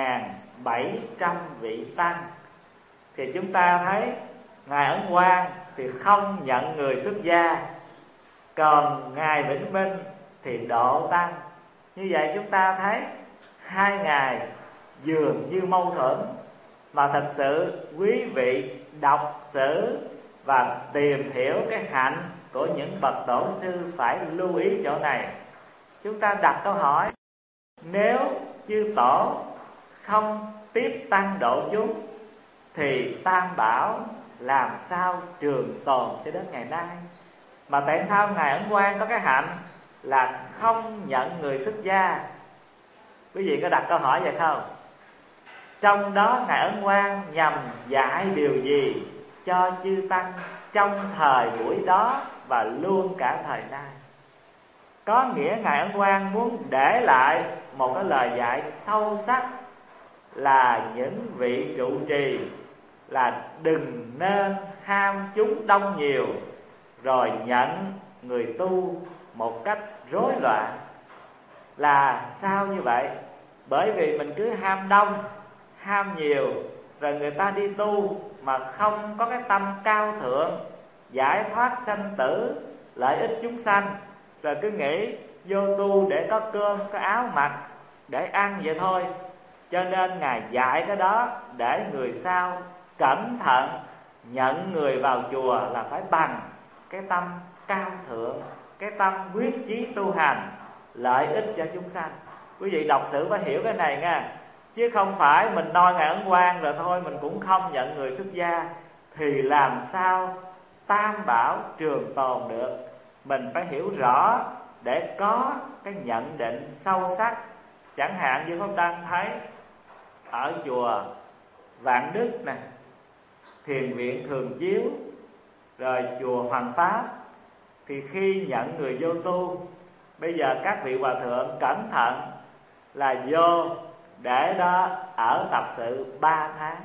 1.700 vị tăng. Thì chúng ta thấy Ngài Ấn Quang thì không nhận người xuất gia, còn Ngài Vĩnh Minh thì độ tăng. Như vậy chúng ta thấy hai Ngài dường như mâu thuẫn, mà thật sự quý vị đọc sử và tìm hiểu cái hạnh của những bậc tổ sư phải lưu ý chỗ này. Chúng ta đặt câu hỏi, nếu chư tổ không tiếp tăng độ chúng thì Tam Bảo làm sao trường tồn cho đến ngày nay? Mà tại sao Ngài Ấn Quang có cái hạnh là không nhận người xuất gia? Quý vị có đặt câu hỏi vậy không? Trong đó Ngài Ấn Quang nhằm dạy điều gì cho chư tăng trong thời buổi đó và luôn cả thời nay? Có nghĩa Ngài Ấn Quang muốn để lại một cái lời dạy sâu sắc là những vị trụ trì là đừng nên ham chúng đông nhiều rồi nhận người tu một cách rối loạn. Là sao như vậy? Bởi vì mình cứ ham đông, ham nhiều, rồi người ta đi tu mà không có cái tâm cao thượng, giải thoát sanh tử, lợi ích chúng sanh, rồi cứ nghĩ vô tu để có cơm, có áo mặc, để ăn vậy thôi. Cho nên Ngài dạy cái đó để người sau cẩn thận nhận người vào chùa là phải bằng cái tâm cao thượng, cái tâm quyết chí tu hành. lợi ích cho chúng sanh. Quý vị đọc sử phải hiểu cái này nha, chứ không phải mình noi Ngài Ấn Quang rồi thôi mình cũng không nhận người xuất gia, thì làm sao tam bảo trường tồn được. Mình phải hiểu rõ để có cái nhận định sâu sắc. Chẳng hạn như Pháp Đăng thấy ở chùa Vạn Đức nè, Thiền viện Thường Chiếu, rồi chùa Hoàng Pháp, thì khi nhận người vô tu, bây giờ các vị hòa thượng cẩn thận là vô để đó ở tập sự 3 tháng.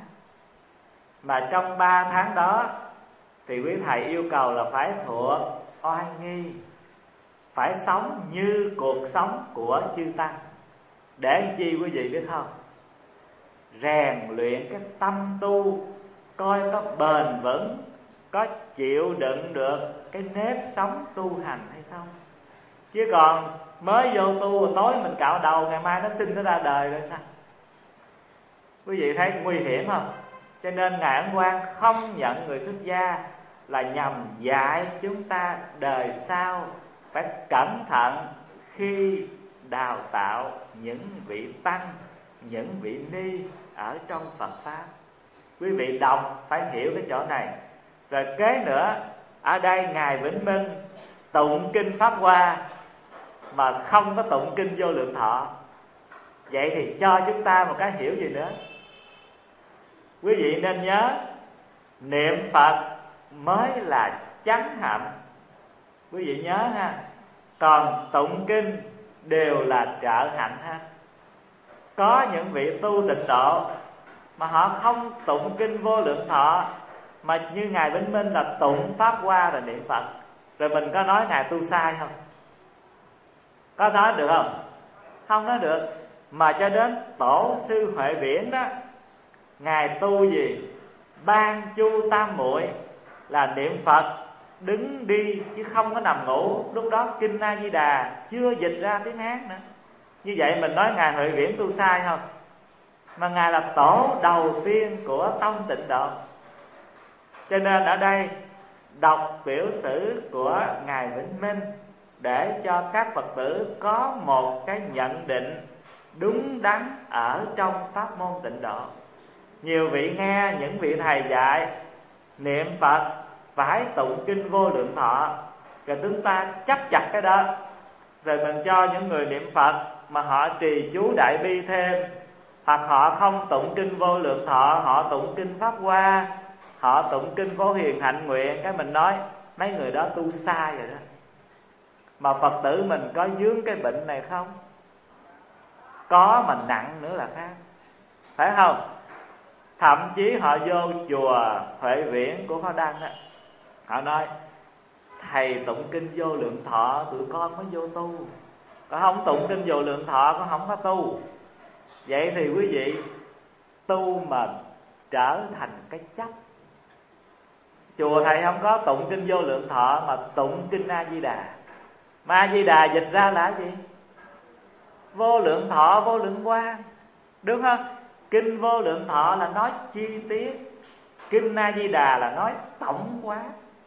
Mà trong 3 tháng đó thì quý thầy yêu cầu là phải thuộc oai nghi, phải sống như cuộc sống của chư tăng. Để làm chi quý vị biết không? Rèn luyện cái tâm tu, coi có bền vững, có chịu đựng được cái nếp sống tu hành hay không. Chứ còn mới vô tu tối mình cạo đầu, ngày mai nó sinh nó ra đời rồi sao? Quý vị thấy nguy hiểm không? Cho nên Ngài Ấn Quang không nhận người xuất gia là nhằm dạy chúng ta đời sau phải cẩn thận khi đào tạo những vị tăng, những vị ni ở trong Phật Pháp. Quý vị đọc phải hiểu cái chỗ này. Rồi kế nữa, ở đây Ngài Vĩnh Minh tụng kinh Pháp Hoa mà không có tụng kinh Vô Lượng Thọ. Vậy thì cho chúng ta một cái hiểu gì nữa? Quý vị nên nhớ, niệm Phật mới là chánh hạnh. Quý vị nhớ ha. Còn tụng kinh đều là trợ hạnh ha. Có những vị tu tịnh độ mà họ không tụng kinh Vô Lượng Thọ, mà như Ngài Vĩnh Minh là tụng Pháp Hoa là niệm Phật. Rồi mình có nói Ngài tu sai không? Có nói được không? Không nói được. Mà cho đến Tổ sư Huệ Viễn đó, Ngài tu gì? Ban chu tam muội là niệm Phật đứng đi chứ không có nằm ngủ. Lúc đó kinh A Di Đà chưa dịch ra tiếng Hán nữa. Như vậy mình nói Ngài Huệ Viễn tu sai không? Mà Ngài là tổ đầu tiên của tông Tịnh Độ. Cho nên ở đây đọc biểu sử của Ngài Vĩnh Minh để cho các Phật tử có một cái nhận định đúng đắn ở trong pháp môn Tịnh Độ. Nhiều vị nghe những vị thầy dạy niệm Phật phải tụng kinh Vô Lượng Thọ, rồi chúng ta chấp chặt cái đó, rồi mình cho những người niệm Phật mà họ trì chú Đại Bi thêm, hoặc họ không tụng kinh Vô Lượng Thọ, họ tụng kinh Pháp Hoa, họ tụng kinh Phổ Hiền Hạnh Nguyện, cái mình nói mấy người đó tu sai rồi đó. Mà Phật tử mình có vướng cái bệnh này không? Có, mà nặng nữa là khác, phải không? Thậm chí họ vô chùa Huệ Viễn của Pháp Đăng đó, họ nói thầy tụng kinh Vô Lượng Thọ tụi con mới vô tu, còn không tụng kinh Vô Lượng Thọ con không có tu. Vậy thì quý vị tu mà trở thành cái chấp. Chùa thầy không có tụng kinh Vô Lượng Thọ mà tụng kinh A Di Đà. Mà A Di Đà dịch ra là gì? Vô Lượng Thọ, Vô Lượng Quang, đúng không? Kinh Vô Lượng Thọ là nói chi tiết, kinh A Di Đà là nói tổng quát.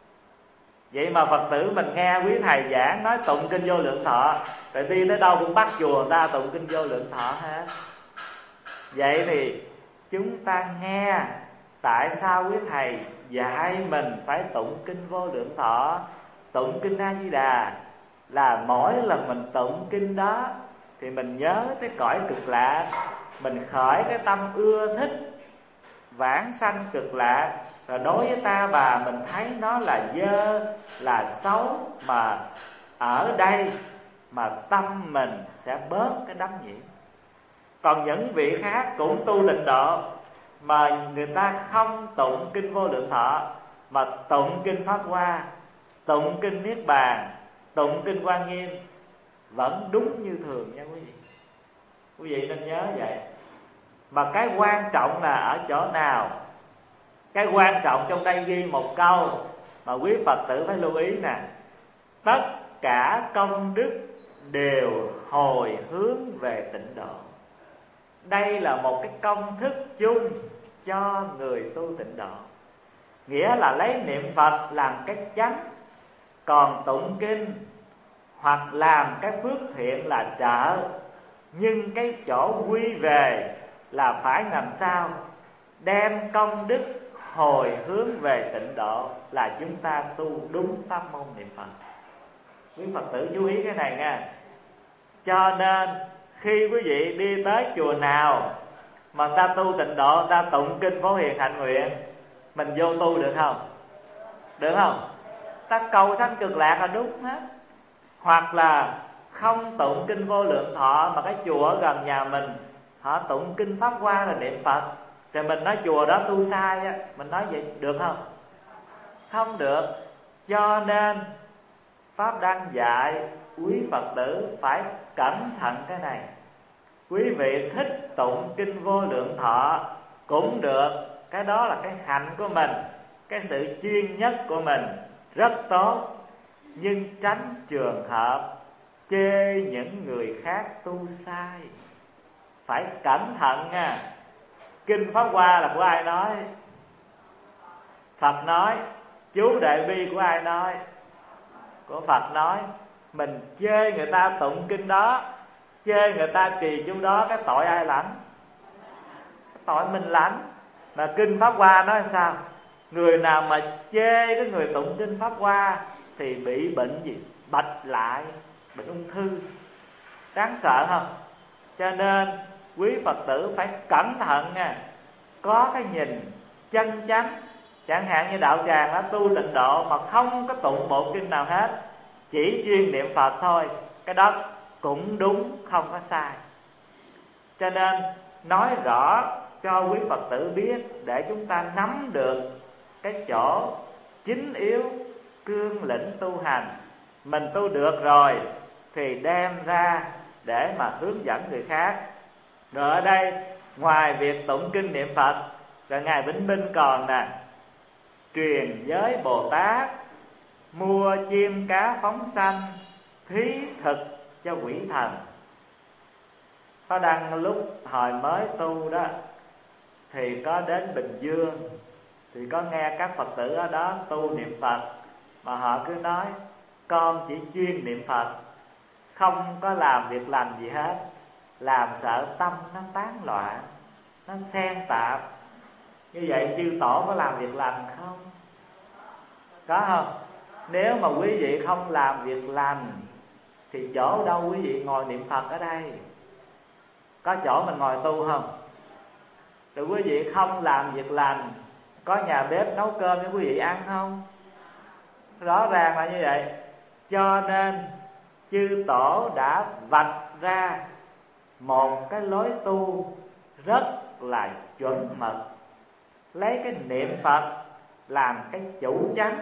Vậy mà Phật tử mình nghe quý thầy giảng nói tụng kinh Vô Lượng Thọ, rồi đi tới đâu cũng bắt chùa người ta tụng kinh Vô Lượng Thọ hết. Vậy thì chúng ta nghe tại sao quý thầy dạy mình phải tụng kinh Vô Lượng Thọ, tụng kinh A Di Đà, là mỗi lần mình tụng kinh đó thì mình nhớ tới cõi cực lạc, mình khởi cái tâm ưa thích vãng sanh cực lạc. Rồi đối với ta bà mình thấy nó là dơ, là xấu, mà ở đây mà tâm mình sẽ bớt cái đắm nhiễm. Còn những vị khác cũng tu Tịnh Độ mà người ta không tụng kinh Vô Lượng Thọ, mà tụng kinh Pháp Hoa, tụng kinh Niết Bàn, tụng kinh Quan Nghiêm, vẫn đúng như thường nha quý vị. Quý vị nên nhớ vậy. Mà cái quan trọng là ở chỗ nào? Cái quan trọng trong đây ghi một câu mà quý Phật tử phải lưu ý nè: tất cả công đức đều hồi hướng về Tịnh Độ. Đây là một cái công thức chung cho người tu Tịnh Độ. Nghĩa là lấy niệm Phật làm cái chánh, còn tụng kinh hoặc làm cái phước thiện là trợ, nhưng cái chỗ quy về là phải làm sao đem công đức hồi hướng về tịnh độ, là chúng ta tu đúng pháp môn niệm Phật. Quý Phật tử chú ý cái này nha. Cho nên khi quý vị đi tới chùa nào mà ta tu tịnh độ, ta tụng kinh Phổ Hiền Hạnh Nguyện, mình vô tu được không? Được không? Ta cầu sanh cực lạc là đúng hết. Hoặc là không tụng kinh Vô Lượng Thọ mà cái chùa ở gần nhà mình họ tụng kinh Pháp Hoa là niệm Phật, rồi mình nói chùa đó tu sai á, mình nói vậy được không? Không được. Cho nên Pháp Đăng dạy quý Phật tử phải cẩn thận cái này. Quý vị thích tụng kinh Vô Lượng Thọ cũng được, cái đó là cái hạnh của mình, cái sự chuyên nhất của mình, rất tốt. Nhưng tránh trường hợp chê những người khác tu sai. Phải cẩn thận nha. Kinh Pháp Hoa là của ai nói? Phật nói. Chú Đại Bi của ai nói? Của Phật nói. Mình chê người ta tụng kinh đó, chê người ta trì chú đó, cái tội ai lãnh? Cái tội mình lãnh. Mà kinh Pháp Hoa nói sao? Người nào mà chê cái người tụng kinh Pháp Hoa thì bị bệnh gì? Bạch lại, bệnh ung thư. Đáng sợ không? Cho nên quý Phật tử phải cẩn thận nha. Có cái nhìn chân chánh. Chẳng hạn như đạo tràng đã tu tịnh độ mà không có tụng bộ kinh nào hết, chỉ chuyên niệm Phật thôi, cái đó cũng đúng, không có sai. Cho nên nói rõ cho quý Phật tử biết để chúng ta nắm được cái chỗ chính yếu, cương lĩnh tu hành. Mình tu được rồi thì đem ra để mà hướng dẫn người khác. Rồi ở đây ngoài việc tụng kinh niệm Phật, rồi Ngài Vĩnh Minh còn nè, truyền giới Bồ Tát, mua chim cá phóng sanh, thí thực cho quỷ thần. Có đăng lúc hồi mới tu đó thì có đến Bình Dương, thì có nghe các Phật tử ở đó tu niệm Phật, mà họ cứ nói con chỉ chuyên niệm Phật, không có làm việc lành gì hết, làm sợ tâm nó tán loạn, nó xen tạp. Như vậy chư tổ có làm việc lành không? Có không? Nếu mà quý vị không làm việc lành thì chỗ đâu quý vị ngồi niệm Phật ở đây? Có chỗ mình ngồi tu không? Rồi quý vị không làm việc lành, có nhà bếp nấu cơm cho quý vị ăn không? Rõ ràng là như vậy. Cho nên chư tổ đã vạch ra một cái lối tu rất là chuẩn mực, lấy cái niệm Phật làm cái chủ chánh,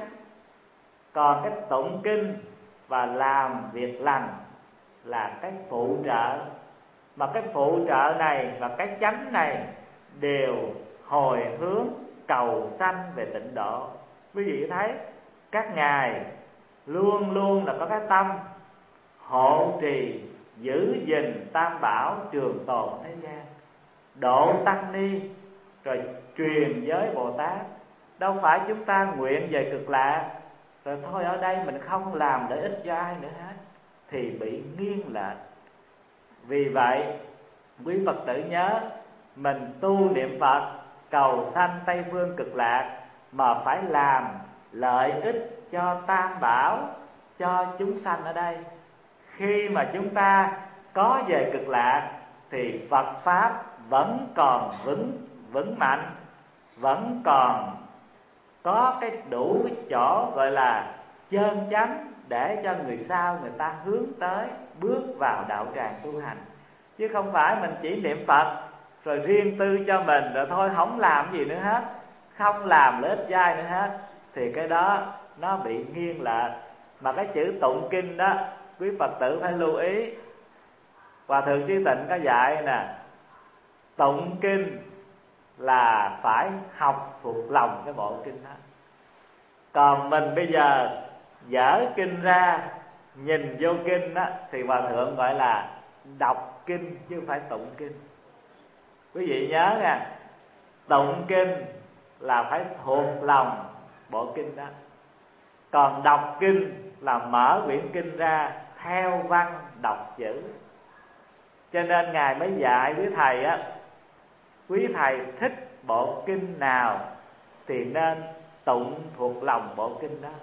còn cái tụng kinh và làm việc lành là cái phụ trợ. Mà cái phụ trợ này và cái chánh này đều hồi hướng cầu sanh về tịnh độ. Quý vị thấy các ngài luôn luôn là có cái tâm hộ trì giữ gìn tam bảo trường tồn thế gian, độ tăng ni, rồi truyền giới Bồ Tát. Đâu phải chúng ta nguyện về cực lạc rồi thôi ở đây mình không làm lợi ích cho ai nữa hết, thì bị nghiêng lệch. Vì vậy quý Phật tử nhớ, mình tu niệm Phật cầu sanh Tây Phương cực lạc mà phải làm lợi ích cho tam bảo, cho chúng sanh ở đây. Khi mà chúng ta có về cực lạc thì Phật Pháp vẫn còn vững mạnh, vẫn còn có cái đủ cái chỗ gọi là chân chánh để cho người sau người ta hướng tới, bước vào đạo tràng tu hành. Chứ không phải mình chỉ niệm Phật rồi riêng tư cho mình rồi thôi không làm gì nữa hết, không làm lợi ích cho ai nữa hết, thì cái đó nó bị nghiêng lệch. Mà cái chữ tụng kinh đó quý Phật tử phải lưu ý. Hòa Thượng Trí Tịnh có dạy nè, tụng kinh là phải học thuộc lòng cái bộ kinh đó. Còn mình bây giờ dở kinh ra nhìn vô kinh đó thì Hòa Thượng gọi là đọc kinh chứ không phải tụng kinh. Quý vị nhớ nha, tụng kinh là phải thuộc lòng bộ kinh đó, còn đọc kinh là mở quyển kinh ra theo văn đọc chữ. Cho nên Ngài mới dạy quý thầy á, quý thầy thích bộ kinh nào thì nên tụng thuộc lòng bộ kinh đó.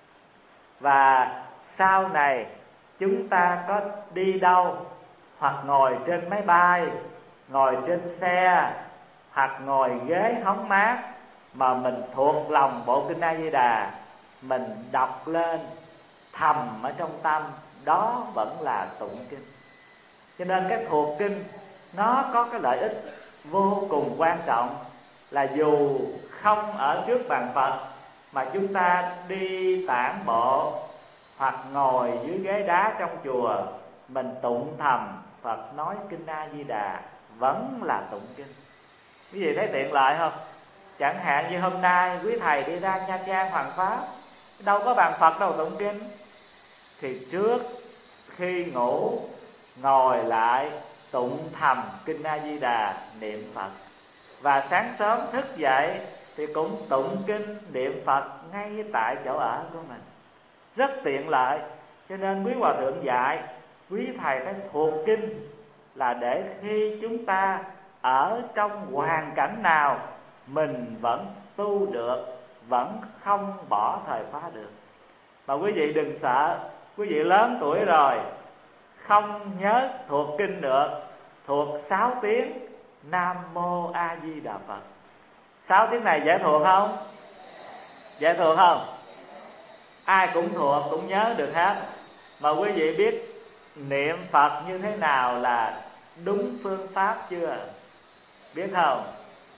Và sau này chúng ta có đi đâu, hoặc ngồi trên máy bay, ngồi trên xe, hoặc ngồi ghế hóng mát, mà mình thuộc lòng bộ kinh A Di Đà, mình đọc lên thầm ở trong tâm, đó vẫn là tụng kinh. Cho nên cái thuộc kinh nó có cái lợi ích vô cùng quan trọng, là dù không ở trước bàn Phật mà chúng ta đi tản bộ hoặc ngồi dưới ghế đá trong chùa, mình tụng thầm Phật nói kinh A Di Đà vẫn là tụng kinh. Quý vị thấy tiện lợi không? Chẳng hạn như hôm nay quý thầy đi ra Nha Trang Hoàng Pháp, đâu có bàn Phật đâu tụng kinh, thì trước khi ngủ ngồi lại tụng thầm kinh A Di Đà niệm Phật. Và sáng sớm thức dậy thì cũng tụng kinh niệm Phật ngay tại chỗ ở của mình, rất tiện lợi. Cho nên quý hòa thượng dạy quý thầy phải thuộc kinh, là để khi chúng ta ở trong hoàn cảnh nào mình vẫn tu được, vẫn không bỏ thời khóa được. Mà quý vị đừng sợ, quý vị lớn tuổi rồi không nhớ thuộc kinh được, thuộc 6 tiếng Nam Mô A Di Đà Phật. 6 tiếng này dễ thuộc không? Dễ thuộc không? Ai cũng thuộc, cũng nhớ được hết. Mà quý vị biết niệm Phật như thế nào là đúng phương pháp chưa? Biết không?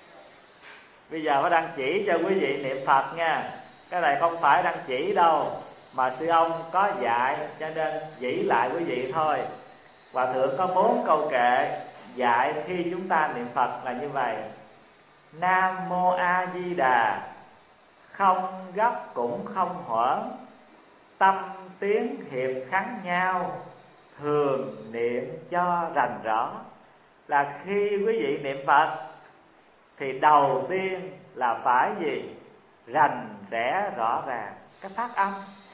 Bây giờ phải đăng chỉ cho quý vị niệm Phật nha. Cái này không phải đăng chỉ đâu, mà sư ông có dạy, cho nên chỉ lại quý vị thôi. Hòa thượng có 4 câu kệ dạy khi chúng ta niệm Phật là như vậy: Nam Mô A Di Đà, không gấp cũng không hoảng, tâm tiếng hiệp khắng nhau, thường niệm cho rành rõ. Là khi quý vị niệm Phật thì đầu tiên là phải gì? Rành rẽ rõ ràng cái phát âm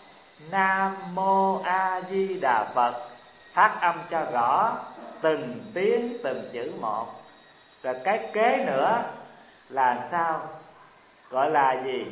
Nam Mô A Di Đà Phật, phát âm cho rõ từng tiếng từng chữ một. Rồi cái kế nữa là sao? Gọi là gì?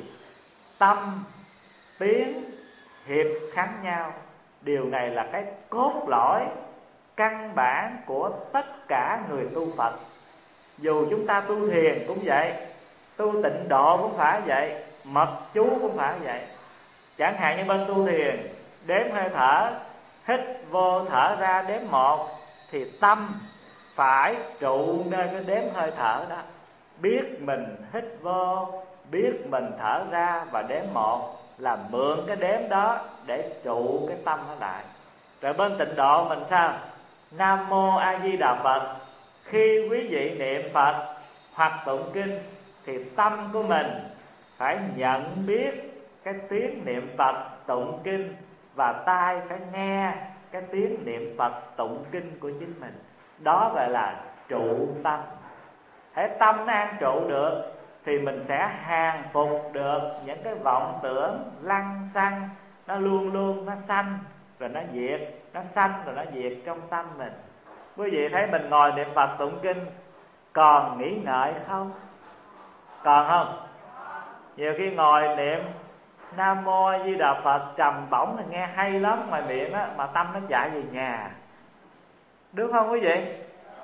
Tâm tiếng hiệp khắng nhau. Điều này là cái cốt lõi căn bản của tất cả người tu Phật. Dù chúng ta tu thiền cũng vậy, tu tịnh độ cũng phải vậy, mật chú cũng phải vậy. Chẳng hạn như bên tu thiền đếm hơi thở, hít vô thở ra đếm 1, thì tâm phải trụ nơi cái đếm hơi thở đó, biết mình hít vô, biết mình thở ra và đếm 1, là mượn cái đếm đó để trụ cái tâm nó lại. Rồi bên tịnh độ mình sao? Nam Mô A Di Đà Phật. Khi quý vị niệm Phật hoặc tụng kinh thì tâm của mình phải nhận biết cái tiếng niệm Phật tụng kinh, và tai phải nghe cái tiếng niệm Phật tụng kinh của chính mình. Đó gọi là trụ tâm. Hễ tâm nó an trụ được thì mình sẽ hàng phục được những cái vọng tưởng lăng xăng, nó luôn luôn nó sanh rồi nó diệt, nó sanh rồi nó diệt trong tâm mình. Quý vị thấy mình ngồi niệm Phật tụng kinh còn nghĩ ngợi không? Còn không? Nhiều khi ngồi niệm Nam Mô A Di Đà Phật trầm bổng là nghe hay lắm ngoài miệng á, mà tâm nó chạy về nhà. Đúng không quý vị?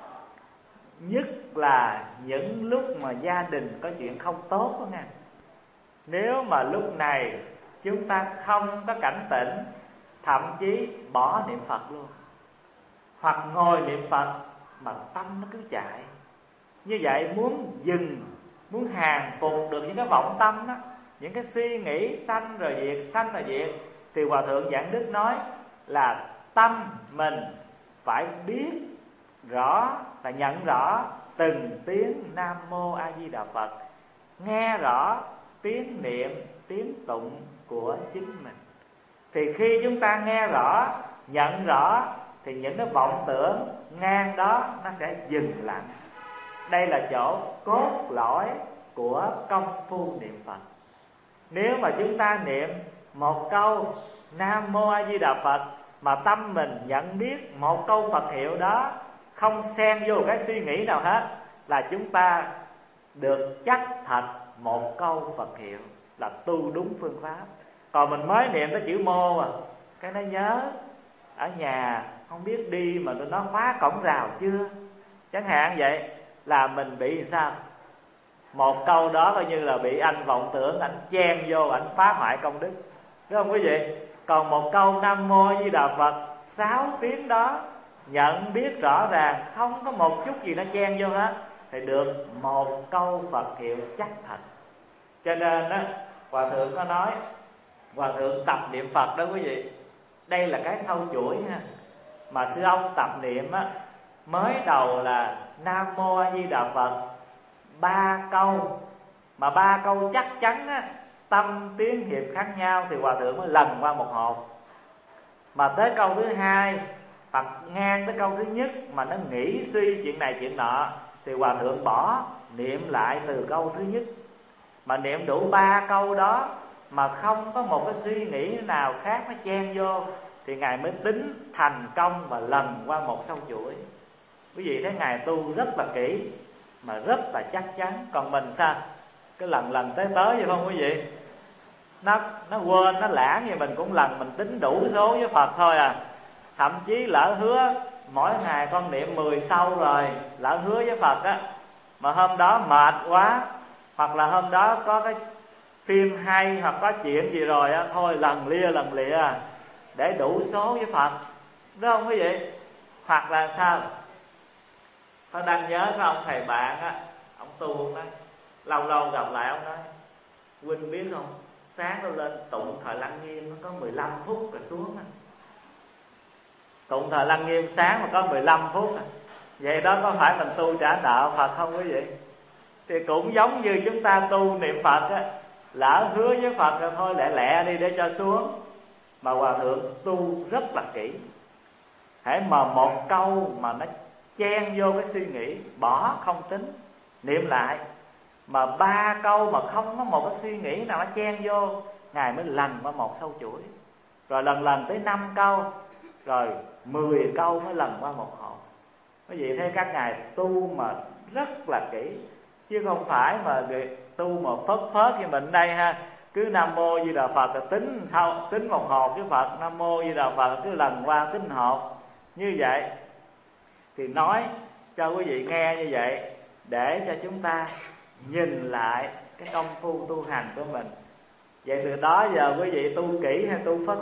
Nhất là những lúc mà gia đình có chuyện không tốt đó nha. Nếu mà lúc này chúng ta không có cảnh tỉnh, thậm chí bỏ niệm Phật luôn, hoặc ngồi niệm Phật mà tâm nó cứ chạy, như vậy muốn dừng, muốn hàng phục được những cái vọng tâm đó, những cái suy nghĩ sanh rồi diệt, sanh rồi diệt, thì Hòa Thượng Giảng Đức nói là tâm mình phải biết rõ và nhận rõ từng tiếng Nam Mô A Di Đà Phật, nghe rõ tiếng niệm, tiếng tụng của chính mình. Thì khi chúng ta nghe rõ, nhận rõ, thì những cái vọng tưởng ngang đó nó sẽ dừng lại. Đây là chỗ cốt lõi của công phu niệm Phật. Nếu mà chúng ta niệm một câu Nam Mô A Di Đà Phật mà tâm mình nhận biết một câu Phật hiệu đó, không xen vô cái suy nghĩ nào hết, là chúng ta được chắc thật một câu Phật hiệu, là tu đúng phương pháp. Còn mình mới niệm tới chữ mô cái nó nhớ ở nhà không biết đi mà nó khóa cổng rào chưa, chẳng hạn vậy, là mình bị sao? Một câu đó coi như là bị anh vọng tưởng, anh chen vô, anh phá hoại công đức, đúng không quý vị? Còn một câu Nam Mô A Di Đà Phật 6 tiếng đó, nhận biết rõ ràng, không có một chút gì nó chen vô hết, thì được một câu Phật hiệu chắc thật. Cho nên á, Hòa Thượng có nói, Hòa Thượng tập niệm Phật đó quý vị, đây là cái sâu chuỗi ha. Mà sư ông tập niệm á, mới đầu là Nam Mô A Di Đà Phật 3 câu, mà 3 câu chắc chắn á, tâm tiếng hiệp khác nhau, thì Hòa Thượng mới lần qua một hộp. Mà tới câu thứ hai hoặc ngang tới câu thứ nhất mà nó nghĩ suy chuyện này chuyện nọ, thì Hòa Thượng bỏ, niệm lại từ câu thứ nhất. Mà niệm đủ 3 câu đó mà không có một cái suy nghĩ nào khác nó chen vô, thì Ngài mới tính thành công và lần qua một sâu chuỗi. Quý vị thấy Ngài tu rất là kỹ mà rất là chắc chắn. Còn mình sao? Cái lần tới vậy không quý vị? Nó quên, nó lãng, thì mình cũng lần mình tính đủ số với Phật thôi à. Thậm chí lỡ hứa mỗi ngày con niệm 10 sâu rồi, lỡ hứa với Phật á, mà hôm đó mệt quá, hoặc là hôm đó có cái phim hay hoặc có chuyện gì rồi á, thôi lần lịa để đủ số với Phật, đúng không quý vị? Hoặc là sao? Con đang nhớ có ông thầy bạn á, ông tu ông nói, lâu gặp lại ông nói, Huynh biết không, sáng đâu lên tụng thời Lăng Nghiêm nó có 15 phút rồi xuống á. Tụng thời Lăng Nghiêm sáng mà có 15 phút à. Vậy đó có phải mình tu trả nợ Phật không quý vị? Thì cũng giống như chúng ta tu niệm Phật á, lỡ hứa với Phật rồi thôi lẹ đi để cho xuống. Mà Hòa Thượng tu rất là kỹ, hãy mà một câu mà nó chen vô cái suy nghĩ, bỏ không tính, niệm lại. Mà 3 câu mà không có một cái suy nghĩ nào nó chen vô, Ngài mới lần qua một sâu chuỗi. Rồi lần tới 5 câu, rồi 10 câu mới lần qua một hộp. Quý vị thấy các ngài tu mà rất là kỹ, chứ không phải mà tu mà phớt như mình đây ha. Cứ Nam Mô Di Đà Phật là tính sau, tính một hộp với Phật, Nam Mô Di Đà Phật cứ lần qua tính hộp. Như vậy thì nói cho quý vị nghe như vậy, để cho chúng ta nhìn lại cái công phu tu hành của mình. Vậy từ đó giờ quý vị tu kỹ hay tu phớt?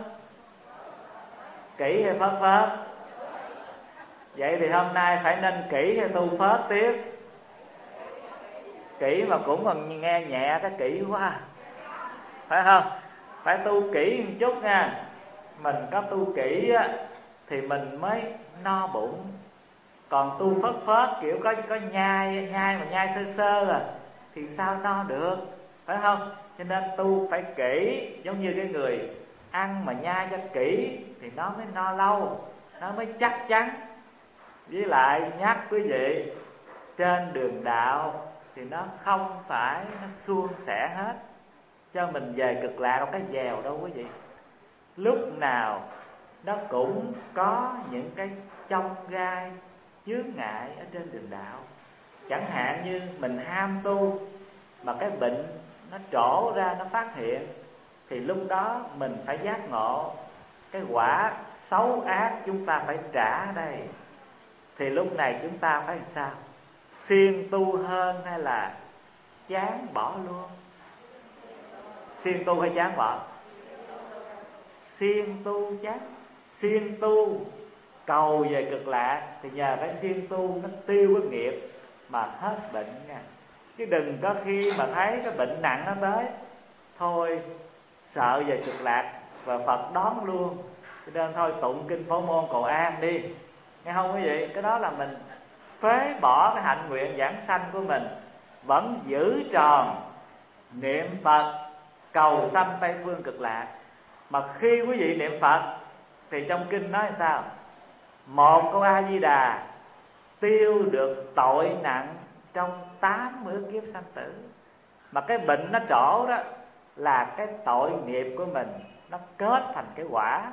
Kỹ hay phớt? Vậy thì hôm nay phải nên kỹ hay tu phớt tiếp? Kỹ mà cũng còn nghe nhẹ cái kỹ quá, phải không? Phải tu kỹ một chút nha. Mình có tu kỹ á, thì mình mới no bụng. Còn tu phớt kiểu có nhai mà nhai sơ thì sao no được, phải không? Cho nên tu phải kỹ. Giống như cái người ăn mà nhai cho kỹ thì nó mới no lâu, nó mới chắc chắn. Với lại nhắc quý vị, trên đường đạo thì nó không phải nó suôn sẻ hết cho mình về Cực Lạc một cái dèo đâu quý vị. Lúc nào nó cũng có những cái chông gai chướng ngại ở trên đường đạo. Chẳng hạn như mình ham tu mà cái bệnh nó trổ ra, nó phát hiện, thì lúc đó mình phải giác ngộ cái quả xấu ác chúng ta phải trả ở đây. Thì lúc này chúng ta phải làm sao? Siêng tu hơn hay là chán bỏ luôn? Siêng tu hay chán bỏ? Siêng tu chán. Siêng tu cầu về Cực Lạc thì nhờ phải siêng tu nó tiêu cái nghiệp mà hết bệnh nha. Chứ đừng có khi mà thấy cái bệnh nặng nó tới, thôi sợ về Cực Lạc và Phật đón luôn, cho nên thôi tụng kinh Phổ Môn cầu an đi, nghe không quý vị? Cái đó là mình phế bỏ cái hạnh nguyện giảng sanh của mình, vẫn giữ tròn niệm Phật cầu sanh Tây Phương Cực Lạc. Mà khi quý vị niệm Phật thì trong kinh nói sao? Một câu A Di Đà tiêu được tội nặng trong 80 kiếp sanh tử. Mà cái bệnh nó trổ đó là cái tội nghiệp của mình nó kết thành cái quả.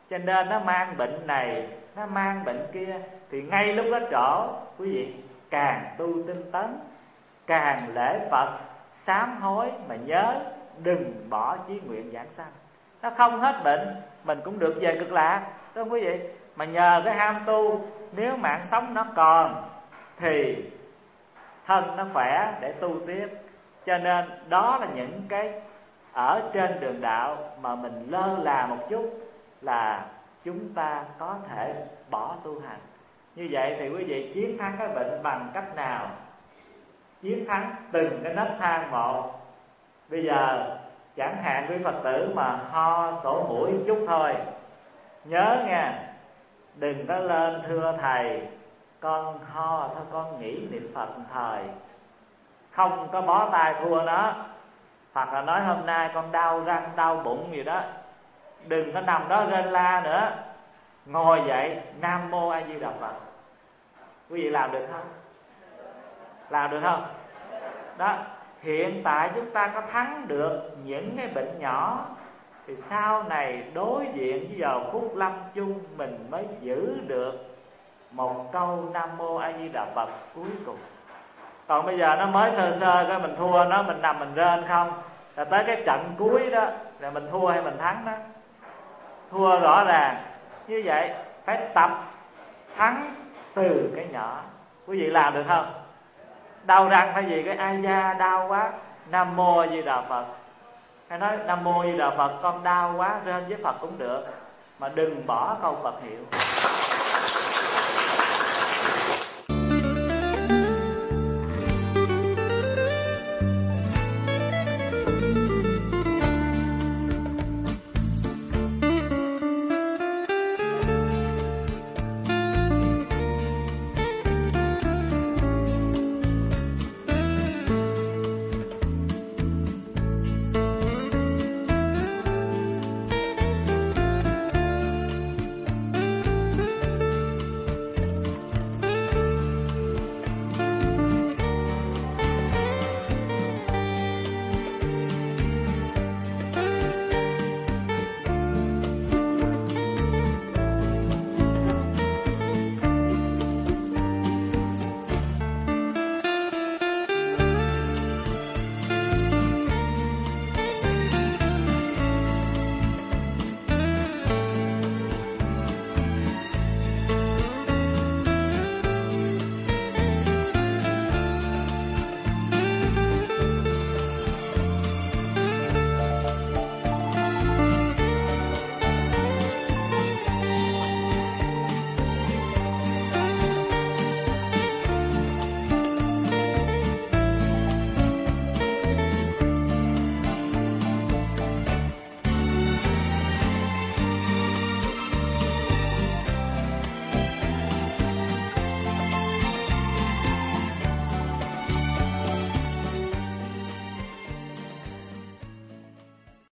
Cho nên nó mang bệnh này, nó mang bệnh kia. Thì ngay lúc đó chỗ quý vị càng tu tinh tấn, càng lễ Phật, sám hối mà nhớ đừng bỏ chí nguyện giảng sanh. Nó không hết bệnh, mình cũng được về cực lạc, đúng không quý vị? Mà nhờ cái ham tu, nếu mạng sống nó còn thì thân nó khỏe để tu tiếp. Cho nên đó là những cái ở trên đường đạo mà mình lơ là một chút là chúng ta có thể bỏ tu hành. Như vậy thì quý vị chiến thắng cái bệnh bằng cách nào? Chiến thắng từng cái nấc thang một. Bây giờ chẳng hạn quý Phật tử mà ho sổ mũi chút thôi, nhớ nha, đừng có lên thưa thầy con ho thôi, con nghĩ niệm Phật thời, không có bó tay thua nó. Hoặc là nói hôm nay con đau răng đau bụng gì đó, đừng có nằm đó rên la nữa, ngồi dậy Nam Mô A Di Đà Phật. Quý vị làm được không? Làm được không? Đó, hiện tại chúng ta có thắng được những cái bệnh nhỏ, thì sau này đối diện với giờ phút lâm chung mình mới giữ được một câu Nam Mô A Di Đà Phật cuối cùng. Còn bây giờ nó mới sơ sơ cái mình thua nó, mình nằm mình rên không, là tới cái trận cuối đó là mình thua hay mình thắng đó? Thua rõ ràng. Như vậy phải tập thắng từ cái nhỏ. Quý vị làm được không? Đau răng phải gì? Cái ai da đau quá, Nam Mô A Di Đà Phật. Hay nói Nam Mô A Di Đà Phật, con đau quá, rên với Phật cũng được, mà đừng bỏ câu Phật hiệu.